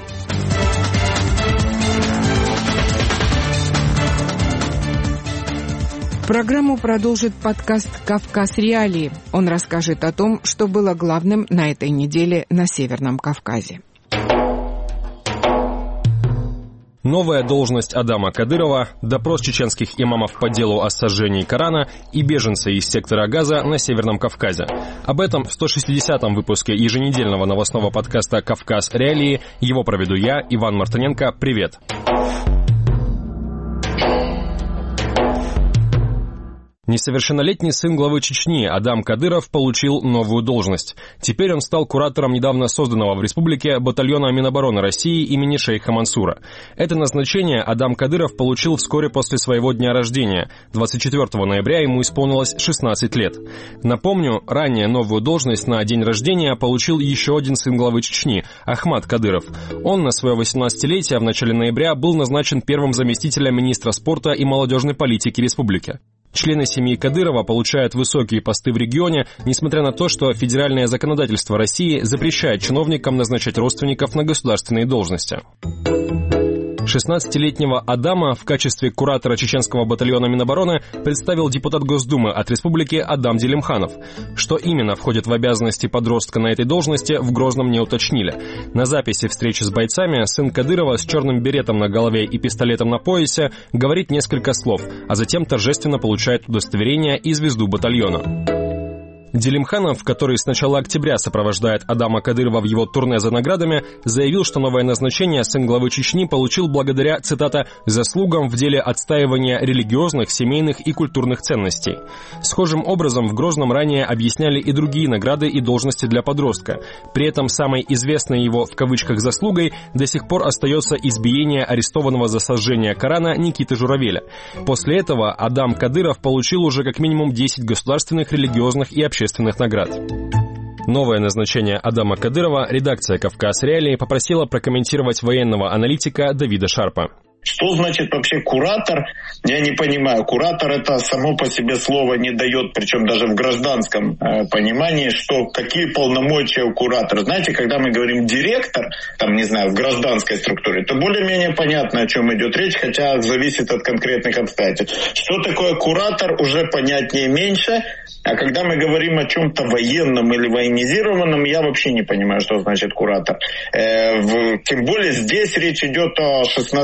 Программу продолжит подкаст «Кавказ. Реалии». Он расскажет о том, что было главным на этой неделе на Северном Кавказе. Новая должность Адама Кадырова, допрос чеченских имамов по делу о сожжении Корана и беженцы из сектора Газа на Северном Кавказе. Об этом в сто шестидесятом выпуске еженедельного новостного подкаста «Кавказ. Реалии». Его проведу я, Иван Мартыненко. Привет! Несовершеннолетний сын главы Чечни Адам Кадыров получил новую должность. Теперь он стал куратором недавно созданного в республике батальона Минобороны России имени шейха Мансура. Это назначение Адам Кадыров получил вскоре после своего дня рождения. двадцать четвёртого ноября ему исполнилось шестнадцать лет. Напомню, ранее новую должность на день рождения получил еще один сын главы Чечни Ахмад Кадыров. Он на свое восемнадцатилетие в начале ноября был назначен первым заместителем министра спорта и молодежной политики республики. Члены семьи Кадырова получают высокие посты в регионе, несмотря на то, что федеральное законодательство России запрещает чиновникам назначать родственников на государственные должности. шестнадцатилетнего Адама в качестве куратора чеченского батальона Минобороны представил депутат Госдумы от республики Адам Делимханов. Что именно входит в обязанности подростка на этой должности, в Грозном не уточнили. На записи встречи с бойцами сын Кадырова с черным беретом на голове и пистолетом на поясе говорит несколько слов, а затем торжественно получает удостоверение и звезду батальона. Делимханов, который с начала октября сопровождает Адама Кадырова в его турне за наградами, заявил, что новое назначение сын главы Чечни получил благодаря, цитата, «заслугам в деле отстаивания религиозных, семейных и культурных ценностей». Схожим образом в Грозном ранее объясняли и другие награды и должности для подростка. При этом самой известной его, в кавычках, заслугой до сих пор остается избиение арестованного за сожжение Корана Никиты Журавеля. После этого Адам Кадыров получил уже как минимум десять государственных, религиозных и общественных наград. Новое назначение Адама Кадырова редакция «Кавказ. Реалии» попросила прокомментировать военного аналитика Давида Шарпа. Что значит вообще куратор? Я не понимаю. Куратор — это само по себе слово не дает, причем даже в гражданском э, понимании, что какие полномочия у куратора. Знаете, когда мы говорим директор, там, не знаю, в гражданской структуре, то более-менее понятно, о чем идет речь, хотя зависит от конкретных обстоятельств. Что такое куратор, уже понятнее меньше. А когда мы говорим о чем-то военном или военизированном, я вообще не понимаю, что значит куратор. Э, в, тем более здесь речь идет о шестнадцатилетнем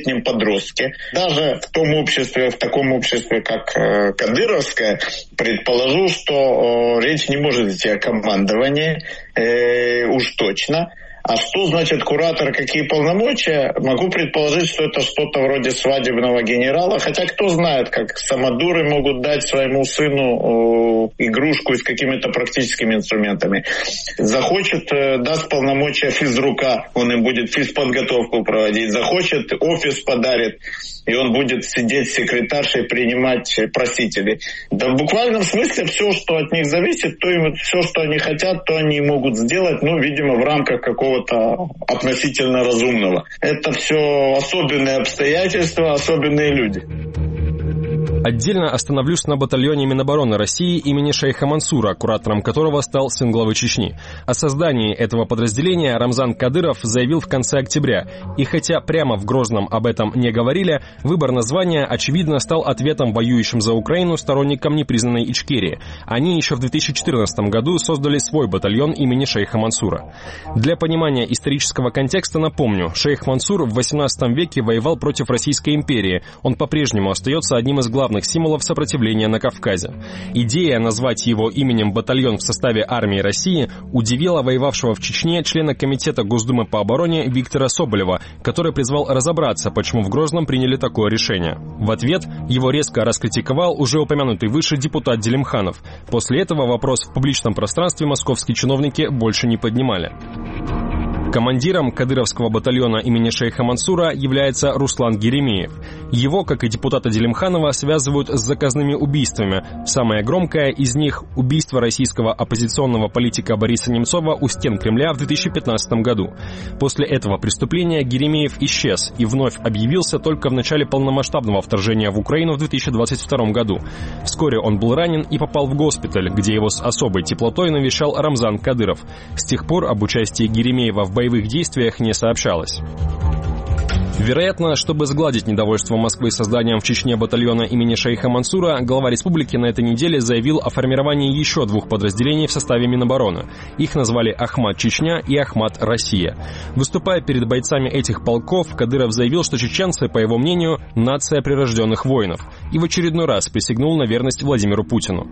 пятнадцатилетнем подростке. Даже в том обществе, в таком обществе, как кадыровское, предположу, что речь не может идти о командовании, э, уж точно. А что значит куратор, какие полномочия? Могу предположить, что это что-то вроде свадебного генерала. Хотя кто знает, как самодуры могут дать своему сыну игрушку с какими-то практическими инструментами. Захочет, даст полномочия физрука, он им будет физподготовку проводить. Захочет, офис подарит, и он будет сидеть с секретаршей, принимать просителей. Да в буквальном смысле все, что от них зависит, то им, все, что они хотят, то они могут сделать, ну, видимо, в рамках какого-то относительно разумного. Это все особенные обстоятельства, особенные люди. Отдельно остановлюсь на батальоне Минобороны России имени шейха Мансура, куратором которого стал сын главы Чечни. О создании этого подразделения Рамзан Кадыров заявил в конце октября. И хотя прямо в Грозном об этом не говорили, выбор названия, очевидно, стал ответом воюющим за Украину сторонникам непризнанной Ичкерии. Они еще в две тысячи четырнадцатом году создали свой батальон имени шейха Мансура. Для понимания исторического контекста напомню, шейх Мансур в восемнадцатом веке воевал против Российской империи. Он по-прежнему остается одним из главных символов сопротивления на Кавказе. Идея назвать его именем батальон в составе армии России удивила воевавшего в Чечне члена комитета Госдумы по обороне Виктора Соболева, который призвал разобраться, почему в Грозном приняли такое решение. В ответ его резко раскритиковал уже упомянутый выше депутат Делимханов. После этого вопрос в публичном пространстве московские чиновники больше не поднимали. Командиром кадыровского батальона имени шейха Мансура является Руслан Геремеев. Его, как и депутата Делимханова, связывают с заказными убийствами. Самое громкое из них – убийство российского оппозиционного политика Бориса Немцова у стен Кремля в две тысячи пятнадцатом году. После этого преступления Геремеев исчез и вновь объявился только в начале полномасштабного вторжения в Украину в две тысячи двадцать втором году. Вскоре он был ранен и попал в госпиталь, где его с особой теплотой навещал Рамзан Кадыров. С тех пор об участии Геремеева в боевых действиях не сообщалось. Вероятно, чтобы сгладить недовольство Москвы созданием в Чечне батальона имени шейха Мансура, глава республики на этой неделе заявил о формировании еще двух подразделений в составе Минобороны. Их назвали Ахмат Чечня и Ахмат Россия. Выступая перед бойцами этих полков, Кадыров заявил, что чеченцы, по его мнению, нация прирожденных воинов, и в очередной раз присягнул на верность Владимиру Путину.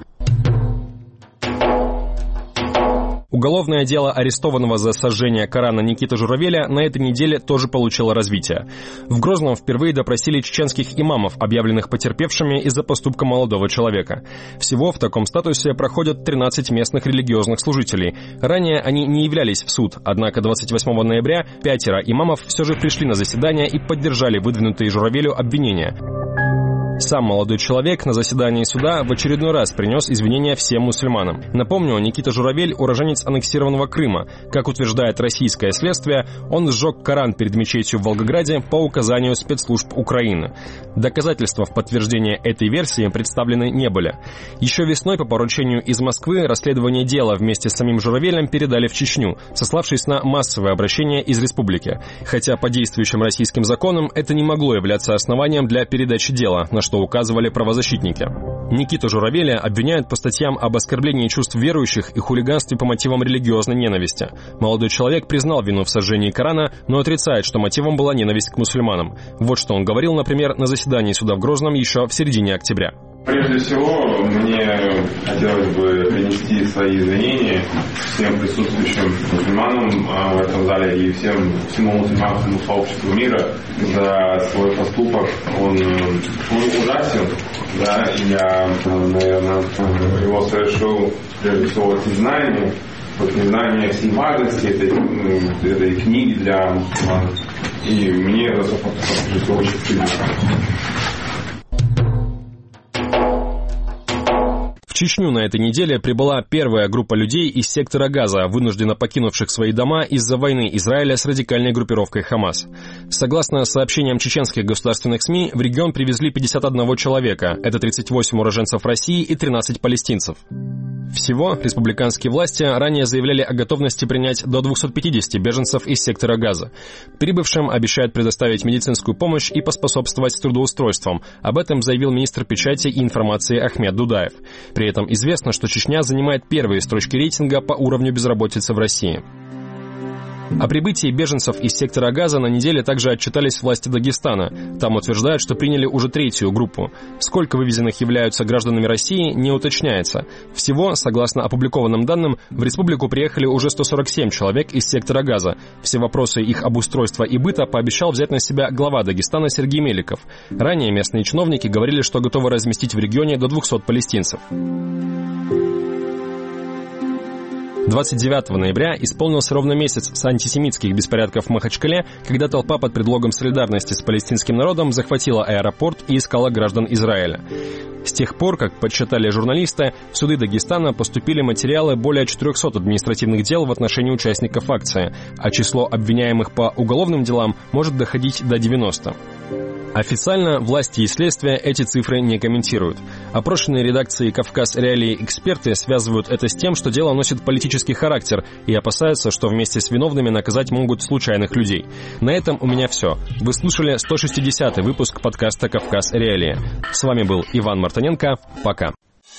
Уголовное дело арестованного за сожжение Корана Никиты Журавеля на этой неделе тоже получило развитие. В Грозном впервые допросили чеченских имамов, объявленных потерпевшими из-за поступка молодого человека. Всего в таком статусе проходят тринадцать местных религиозных служителей. Ранее они не являлись в суд, однако двадцать восьмого ноября пятеро имамов все же пришли на заседание и поддержали выдвинутые Журавелю обвинения. Сам молодой человек на заседании суда в очередной раз принес извинения всем мусульманам. Напомню, Никита Журавель – уроженец аннексированного Крыма. Как утверждает российское следствие, он сжег Коран перед мечетью в Волгограде по указанию спецслужб Украины. Доказательства в подтверждение этой версии представлены не были. Еще весной по поручению из Москвы расследование дела вместе с самим Журавелем передали в Чечню, сославшись на массовое обращение из республики. Хотя по действующим российским законам это не могло являться основанием для передачи дела, на что указывали правозащитники. Никиту Журавеля обвиняют по статьям об оскорблении чувств верующих и хулиганстве по мотивам религиозной ненависти. Молодой человек признал вину в сожжении Корана, но отрицает, что мотивом была ненависть к мусульманам. Вот что он говорил, например, на заседании суда в Грозном еще в середине октября. Прежде всего, мне хотелось бы принести свои извинения всем присутствующим мусульманам в этом зале и всем, всему мусульманскому сообществу мира за свой поступок. Он, он ужасен, да, и я, наверное, его совершил прежде всего от незнания, от незнания всей важности этой, этой книги для мусульман. И мне это прежде всего очень стыдно. В Чечню на этой неделе прибыла первая группа людей из сектора Газа, вынужденно покинувших свои дома из-за войны Израиля с радикальной группировкой Хамас. Согласно сообщениям чеченских государственных СМИ, в регион привезли пятьдесят один человека, это тридцать восемь уроженцев России и тринадцать палестинцев. Всего республиканские власти ранее заявляли о готовности принять до двухсот пятидесяти беженцев из сектора Газа. Прибывшим обещают предоставить медицинскую помощь и поспособствовать трудоустройствам. Об этом заявил министр печати и информации Ахмед Дудаев. При этом известно, что Чечня занимает первые строчки рейтинга по уровню безработицы в России. О прибытии беженцев из сектора Газа на неделе также отчитались власти Дагестана. Там утверждают, что приняли уже третью группу. Сколько вывезенных являются гражданами России, не уточняется. Всего, согласно опубликованным данным, в республику приехали уже сто сорок семь человек из сектора Газа. Все вопросы их обустройства и быта пообещал взять на себя глава Дагестана Сергей Меликов. Ранее местные чиновники говорили, что готовы разместить в регионе до двухсот палестинцев. двадцать девятого ноября исполнился ровно месяц с антисемитских беспорядков в Махачкале, когда толпа под предлогом солидарности с палестинским народом захватила аэропорт и искала граждан Израиля. С тех пор, как подсчитали журналисты, в суды Дагестана поступили материалы более четырехсот административных дел в отношении участников акции, а число обвиняемых по уголовным делам может доходить до девяноста. Официально власти и следствие эти цифры не комментируют. Опрошенные редакции «Кавказ Реалии» эксперты связывают это с тем, что дело носит политический характер и опасаются, что вместе с виновными наказать могут случайных людей. На этом у меня все. Вы слушали сто шестидесятый выпуск подкаста «Кавказ Реалии». С вами был Иван Мартыненко. Пока.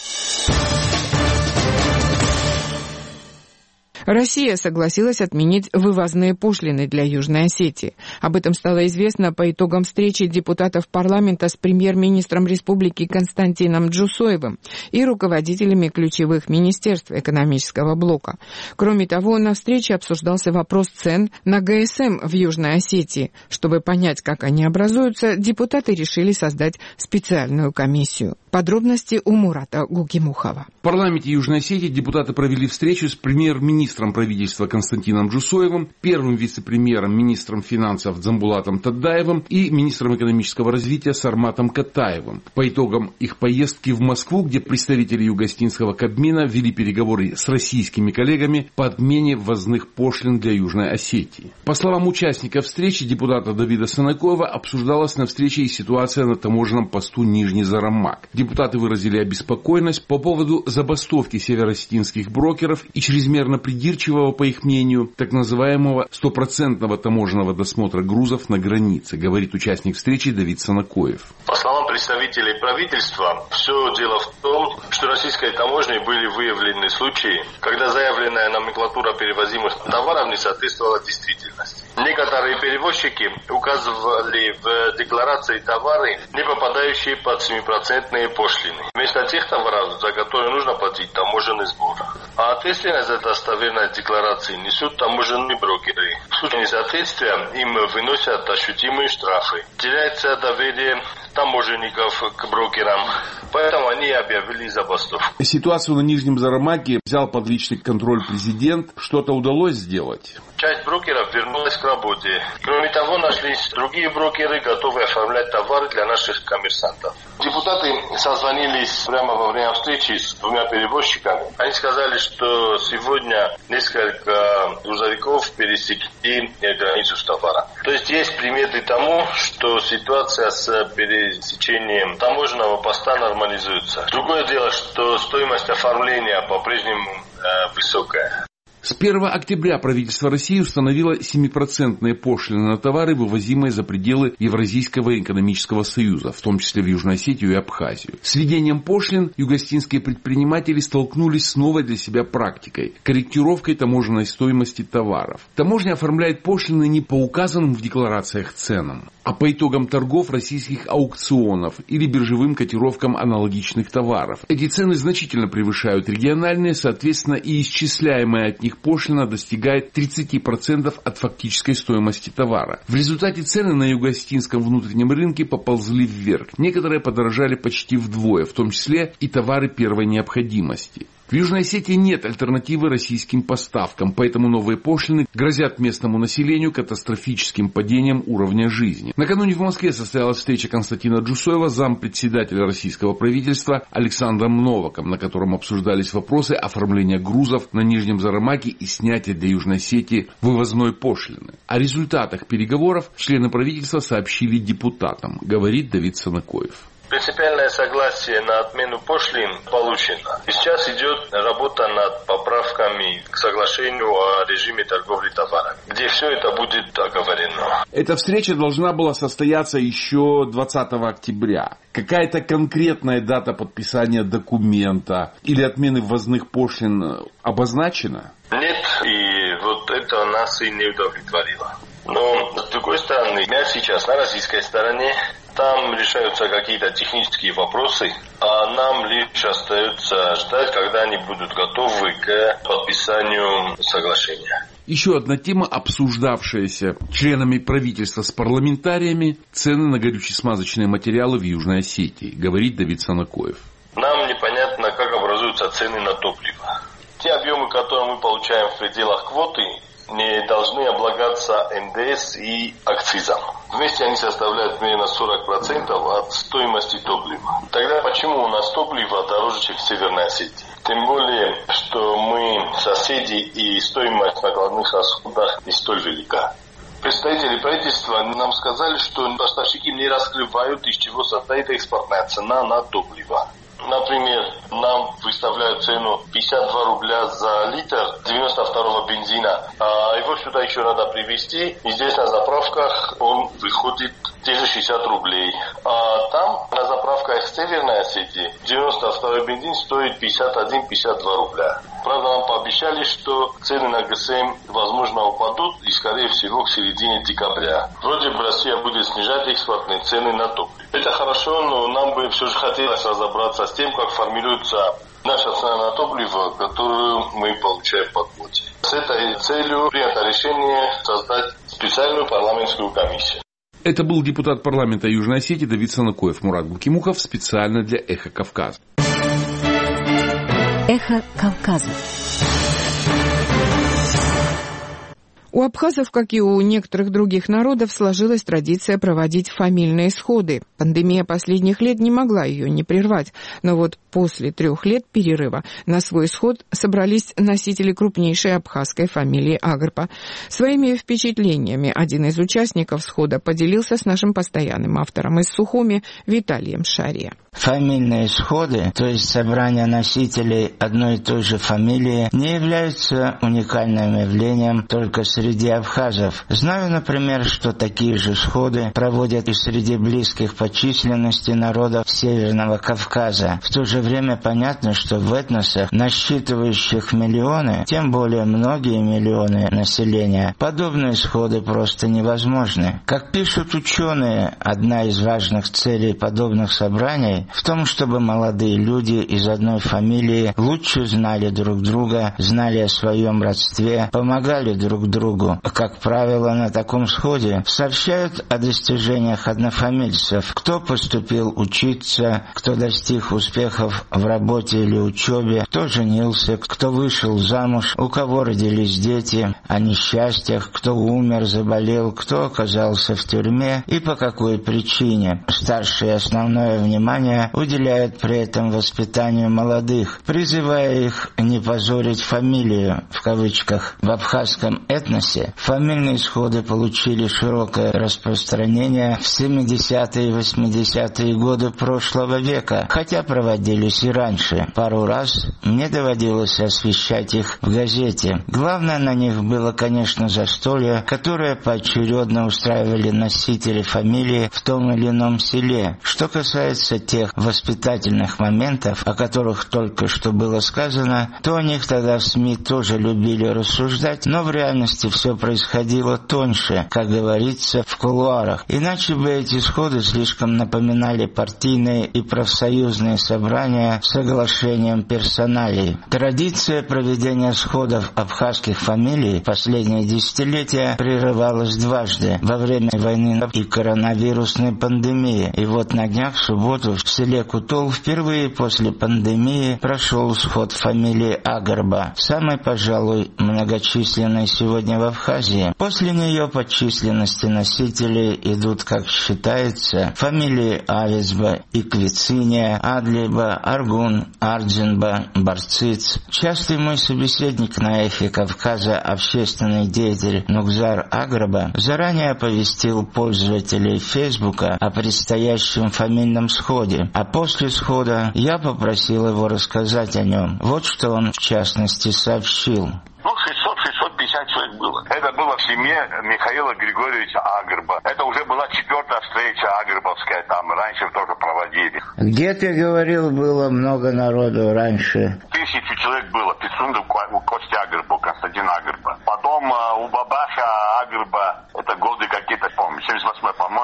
Россия согласилась отменить вывозные пошлины для Южной Осетии. Об этом стало известно по итогам встречи депутатов парламента с премьер-министром республики Константином Джусоевым и руководителями ключевых министерств экономического блока. Кроме того, на встрече обсуждался вопрос цен на гэ эс эм в Южной Осетии. Чтобы понять, как они образуются, депутаты решили создать специальную комиссию. Подробности у Мурата Гукимухова. В парламенте Южной Осетии депутаты провели встречу с премьер-министром правительства Константином Джусоевым, первым вице-премьером, министром финансов Дзамбулатом Таддаевым и министром экономического развития Сарматом Катаевым. По итогам их поездки в Москву, где представители Югостинского Кабмина вели переговоры с российскими коллегами по отмене ввозных пошлин для Южной Осетии. По словам участников встречи, депутата Давида Санакоева, обсуждалась на встрече и ситуация на таможенном посту Нижний Зарамак. Депутаты выразили обеспокоенность по поводу забастовки североосетинских брокеров и чрезмерно придирчивого, по их мнению, так называемого стопроцентного таможенного досмотра грузов на границе, говорит участник встречи Давид Санакоев. По словам представителей правительства, все дело в том, что российской таможней были выявлены случаи, когда заявленная номенклатура перевозимых товаров не соответствовала действительности. Некоторые перевозчики указывали в декларации товары, не попадающие под семипроцентные пошлины, вместо тех товаров, за которые нужно платить таможенный сбор. А ответственность за достоверность декларации несут таможенные брокеры. В случае несоответствия им выносят ощутимые штрафы. Теряется доверие таможенников к брокерам, поэтому они объявили забастовку. Ситуацию на Нижнем Зарамаке взял под личный контроль президент. Что-то удалось сделать? Часть брокеров вернулась к работе. Кроме того, нашлись другие брокеры, готовые оформлять товары для наших коммерсантов. Депутаты созвонились прямо во время встречи с двумя перевозчиками. Они сказали, что сегодня несколько грузовиков пересекли границу с товаром. То есть есть приметы тому, что ситуация с пересечением таможенного поста нормализуется. Другое дело, что стоимость оформления по-прежнему э, высокая. С первого октября правительство России установило семипроцентные пошлины на товары, вывозимые за пределы Евразийского экономического союза, в том числе в Южную Осетию и Абхазию. С введением пошлин югостинские предприниматели столкнулись с новой для себя практикой – корректировкой таможенной стоимости товаров. Таможня оформляет пошлины не по указанным в декларациях ценам, а по итогам торгов российских аукционов или биржевым котировкам аналогичных товаров. Эти цены значительно превышают региональные, соответственно, и исчисляемая от них пошлина достигает тридцать процентов от фактической стоимости товара. В результате цены на юго-осетинском внутреннем рынке поползли вверх. Некоторые подорожали почти вдвое, в том числе и товары первой необходимости. В Южной Осетии нет альтернативы российским поставкам, поэтому новые пошлины грозят местному населению катастрофическим падением уровня жизни. Накануне в Москве состоялась встреча Константина Джусоева с зампредседателя российского правительства Александром Новаком, на котором обсуждались вопросы оформления грузов на Нижнем Зарамаке и снятия для Южной Осетии вывозной пошлины. О результатах переговоров члены правительства сообщили депутатам, говорит Давид Санакоев. Принципиальное согласие на отмену пошлин получено. И сейчас идет работа над поправками к соглашению о режиме торговли товарами, где все это будет оговорено. Эта встреча должна была состояться еще двадцатого октября. Какая-то конкретная дата подписания документа или отмены ввозных пошлин обозначена? Нет, и вот это нам нас и не удовлетворила. Но, с другой стороны, мяч сейчас на российской стороне, там решаются какие-то технические вопросы, а нам лишь остается ждать, когда они будут готовы к подписанию соглашения. Еще одна тема, обсуждавшаяся членами правительства с парламентариями – цены на горюче-смазочные материалы в Южной Осетии, говорит Давид Санакоев. Нам непонятно, как образуются цены на топливо. Те объемы, которые мы получаем в пределах квоты, не должны облагаться эн дэ эс и акцизом. Вместе они составляют примерно сорок процентов от стоимости топлива. Тогда почему у нас топливо дороже, чем в Северной Осетии? Тем более, что мы соседи и стоимость накладных расходов не столь велика. Представители правительства нам сказали, что поставщики не раскрывают, из чего состоит экспортная цена на топливо. Например, нам выставляют цену пятьдесят два рубля за литр девяносто второго бензина, а его сюда еще надо привезти, и здесь на заправках он выходит те же шестьдесят рублей. А там на заправках в Северной Осетии девяносто второй бензин стоит пятьдесят один - пятьдесят два рубля. Правда, нам пообещали, что цены на гэ эс эм, возможно, упадут, и, скорее всего, к середине декабря. Вроде бы Россия будет снижать экспортные цены на топливо. Это хорошо, но нам бы все же хотелось разобраться с тем, как формируется наша цена на топливо, которую мы получаем по квоте. С этой целью принято решение создать специальную парламентскую комиссию. Это был депутат парламента Южной Осетии Давид Санакоев. Мурат Букимухов специально для «Эхо Кавказа». Эхо Кавказа. У абхазов, как и у некоторых других народов, сложилась традиция проводить фамильные сходы. Пандемия последних лет не могла ее не прервать, но вот после трех лет перерыва на свой сход собрались носители крупнейшей абхазской фамилии Агрба. Своими впечатлениями один из участников схода поделился с нашим постоянным автором из Сухуми Виталием Шария. Фамильные сходы, то есть собрания носителей одной и той же фамилии, не являются уникальным явлением только среди абхазов. Знаю, например, что такие же сходы проводят и среди близких по численности народов Северного Кавказа. В то же время понятно, что в этносах, насчитывающих миллионы, тем более многие миллионы населения, подобные сходы просто невозможны. Как пишут ученые, одна из важных целей подобных собраний в том, чтобы молодые люди из одной фамилии лучше знали друг друга, знали о своем родстве, помогали друг другу. Как правило, на таком сходе сообщают о достижениях однофамильцев, кто поступил учиться, кто достиг успехов в работе или учебе, кто женился, кто вышел замуж, у кого родились дети, о несчастьях, кто умер, заболел, кто оказался в тюрьме и по какой причине. Старшее основное внимание уделяют при этом воспитанию молодых, призывая их не позорить фамилию, в кавычках. В абхазском этносе фамильные сходы получили широкое распространение в семидесятые и восьмидесятые годы прошлого века, хотя проводились и раньше. Пару раз мне доводилось освещать их в газете. Главное на них было, конечно, застолье, которое поочередно устраивали носители фамилии в том или ином селе. Что касается тех воспитательных моментов, о которых только что было сказано, то о них тогда в СМИ тоже любили рассуждать, но в реальности все происходило тоньше, как говорится, в кулуарах. Иначе бы эти сходы слишком напоминали партийные и профсоюзные собрания с соглашением персоналей. Традиция проведения сходов абхазских фамилий последние десятилетия прерывалась дважды: во время войны и коронавирусной пандемии. И вот на днях в субботу в селе Кутол впервые после пандемии прошел сход фамилии Агрба, самой, пожалуй, многочисленной сегодня в Абхазии. После нее по численности носителей идут, как считается, фамилии Авицба, Иквициния, Адлиба, Аргун, Арджинба, Барциц. Частый мой собеседник на эхе Кавказа, общественный деятель Нукзар Агрба, заранее оповестил пользователей Фейсбука о предстоящем фамильном сходе, а после схода я попросил его рассказать о нем. Вот что он в частности сообщил. Ну, шестьсот - шестьсот пятьдесят человек было. Это было в семье Михаила Григорьевича Агрба. Это уже была четвертая встреча агрбовская, там раньше тоже проводили. Где, ты говорил, было много народу раньше? Тысячу человек было. Пицунду у Кости Агрба, Константина Агрба. Потом у Баба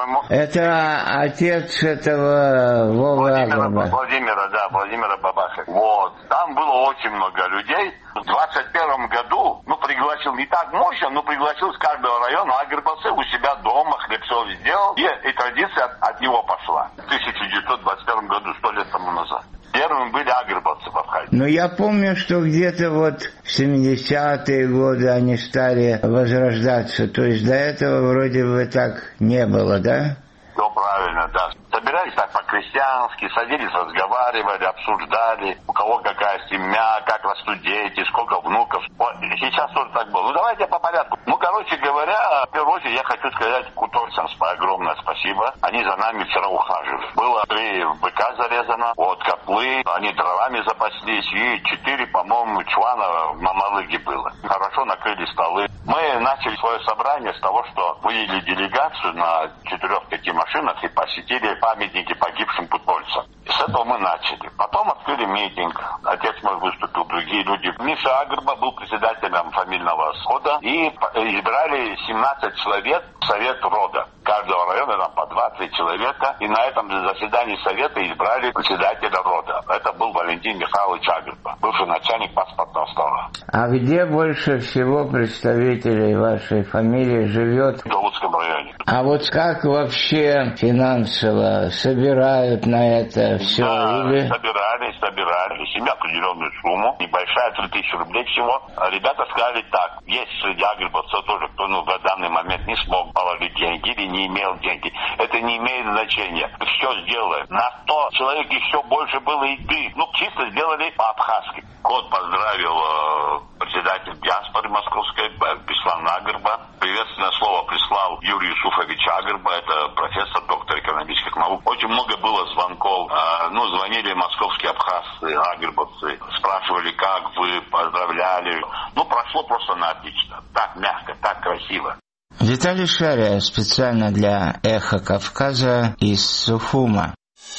Это отец этого Вовы Аграба. Владимира, да, Владимира Бабахи. Вот. Там было очень много людей. В двадцать первом году, ну, пригласил не так мощно, но пригласил с каждого района агрбасы у себя дома, хлеб соль сделал, и, и традиция от, от него пошла. В тысяча девятьсот двадцать первом году, сто лет тому назад. Первыми были агрбасы в Абхазии. Но я помню, что где-то вот в семидесятые годы они стали возрождаться. То есть до этого вроде бы так не было, да? Все правильно, да. Собирались так по-крестьянски, садились, разговаривали, обсуждали, у кого какая семья, как растут дети, сколько внуков. Вот, сейчас тоже так было. Ну, давайте по порядку. Ну, короче говоря, в первую очередь я хочу сказать куторцам огромное спасибо. Они за нами вчера ухаживали. Было три быка зарезано, вот котлы, они дровами запаслись, и четыре, по-моему, чвана в Мамалыге было. Хорошо накрыли столы. Мы начали свое собрание с того, что выделили делегацию на четырех пяти машинах и посетили памятники погибшим путольцам. И с этого мы начали. Потом открыли митинг. Отец мой выступил, другие люди. Миша Аграба был председателем фамильного схода. И избрали семнадцать человек в совет рода. Каждого района там по двадцать человека. И на этом заседании совета избрали председателя рода. Это был Валентин Михайлович Аграба, бывший начальник паспортного стола. А где больше всего представителей вашей фамилии живет? В Давудском районе. А вот как вообще финансово собирают на это все? Да, или... собирали, собирали. Семья определенную сумму. Небольшая, три тысячи рублей всего. Ребята сказали так. Есть среди агрбасов тоже, кто ну, в данный момент не смог положить деньги или не имел деньги. Это не имеет значения. Все сделаем. На сто человек еще больше было еды. Ну, чисто сделали по-абхазски. Кот поздравил э, председатель диаспоры московской, Беслан Аграба. Приветственное слово прислал Юрий Юсуфович Аграба, это профессор, доктор экономических наук. Очень много было звонков. Э, ну, звонили московские абхазцы, агрбовцы, спрашивали, как вы, поздравляли. Ну, прошло просто на отлично. Так мягко, так красиво. Виталий Шария специально для «Эхо Кавказа» из Сухума.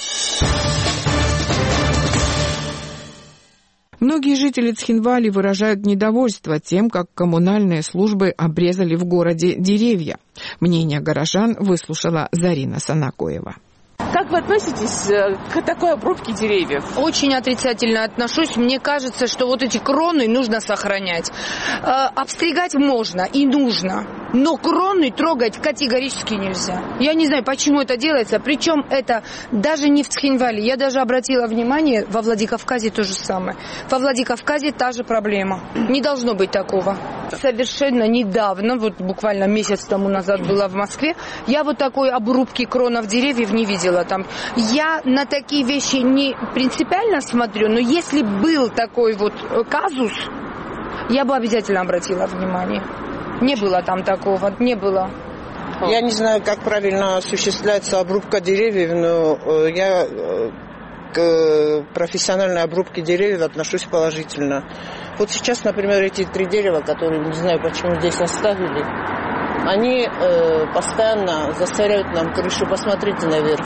Многие жители Цхинвали выражают недовольство тем, как коммунальные службы обрезали в городе деревья. Мнение горожан выслушала Зарина Санакоева. Как вы относитесь к такой обрубке деревьев? Очень отрицательно отношусь. Мне кажется, что вот эти кроны нужно сохранять. Э, обстригать можно и нужно, но кроны трогать категорически нельзя. Я не знаю, почему это делается. Причем это даже не в Цхинвале. Я даже обратила внимание, во Владикавказе то же самое. Во Владикавказе та же проблема. Не должно быть такого. Совершенно недавно, вот буквально месяц тому назад была в Москве, я вот такой обрубки кронов деревьев не видела там. Я на такие вещи не принципиально смотрю, но если был такой вот казус, я бы обязательно обратила внимание. Не было там такого, не было. Я не знаю, как правильно осуществляется обрубка деревьев, но я к профессиональной обрубке деревьев отношусь положительно. Вот сейчас, например, эти три дерева, которые, не знаю, почему здесь оставили, они э, постоянно засоряют нам крышу. Посмотрите наверх.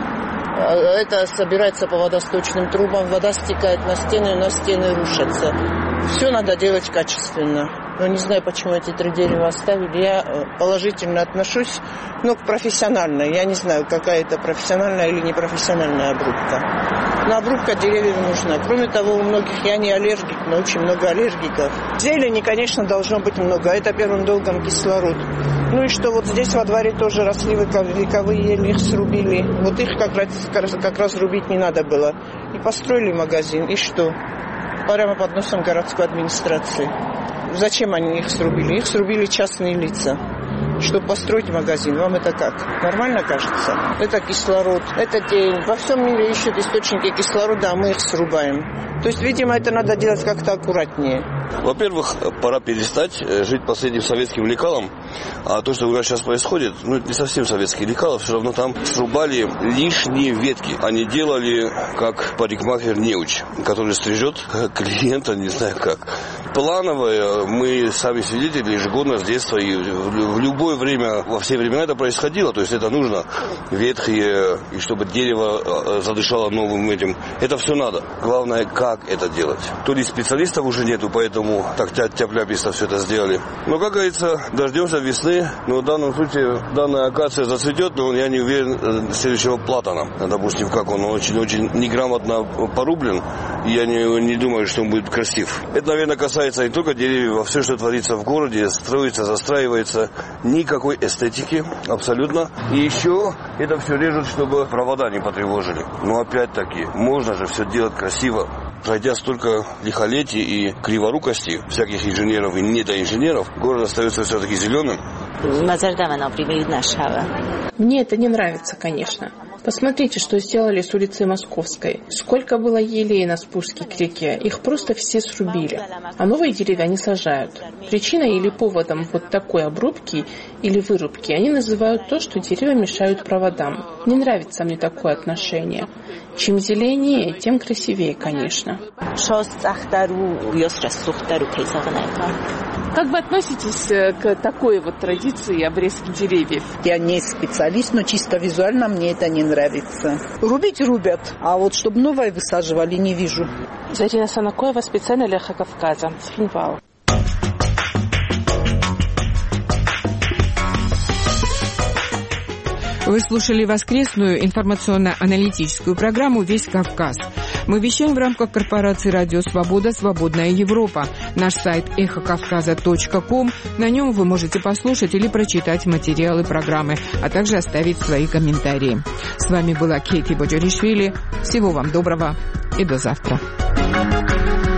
Это собирается по водосточным трубам, вода стекает на стены, на стены рушатся. Все надо делать качественно. Но не знаю, почему эти три дерева оставили. Я положительно отношусь, но к профессиональной. Я не знаю, какая это профессиональная или непрофессиональная обрубка. Но обрубка деревьев нужна. Кроме того, у многих, я не аллергик, но очень много аллергиков. Зелени, конечно, должно быть много. Это первым долгом кислород. Ну и что, вот здесь во дворе тоже росли вековые ели, их срубили. Вот их как раз, как раз рубить не надо было. И построили магазин. И что? Прямо под носом городской администрации. Зачем они их срубили? Их срубили частные лица, чтобы построить магазин. Вам это как? Нормально кажется? Это кислород, это тень. Во всем мире ищут источники кислорода, а мы их срубаем. То есть, видимо, это надо делать как-то аккуратнее. Во-первых, пора перестать жить последним советским лекалом. А то, что сейчас происходит, ну, это не совсем советские лекала, все равно там срубали лишние ветки. Они делали, как парикмахер неуч, который стрижет клиента, не знаю как. Плановое, мы сами свидетели ежегодно с детства, и в любое время, во все времена это происходило. То есть это нужно ветхие, и чтобы дерево задышало новым этим. Это все надо. Главное, как это делать. То ли специалистов уже нету по этому поэтому так тяп-ляписто все это сделали. Но, как говорится, дождемся весны. Но в данном случае данная акация зацветет, но я не уверен следующего платана. Допустим, как он, он очень-очень неграмотно порублен. И я не, не думаю, что он будет красив. Это, наверное, касается не только деревьев, а все, что творится в городе, строится, застраивается. Никакой эстетики, абсолютно. И еще это все режут, чтобы провода не потревожили. Но опять-таки, можно же все делать красиво. Пройдя столько лихолетий и криворукости всяких инженеров и недоинженеров, город остается все-таки зеленым. Мне это не нравится, конечно. Посмотрите, что сделали с улицей Московской. Сколько было елей на спуске к реке. Их просто все срубили. А новые деревья не сажают. Причиной или поводом вот такой обрубки или вырубки они называют то, что деревья мешают проводам. Не нравится мне такое отношение. Чем зеленее, тем красивее, конечно. Как вы относитесь к такой вот традиции обрезки деревьев? Я не специалист, но чисто визуально мне это не нравится. Рубить рубят, а вот чтобы новое высаживали, не вижу. Зарина Санакоева, специально для Эхо Кавказа. Цхинвал. Вы слушали воскресную информационно-аналитическую программу «Весь Кавказ». Мы вещаем в рамках корпорации «Радио Свобода. Свободная Европа». Наш сайт эхо кавказа точка ком. На нем вы можете послушать или прочитать материалы программы, а также оставить свои комментарии. С вами была Кейти Боджаришвили. Всего вам доброго и до завтра.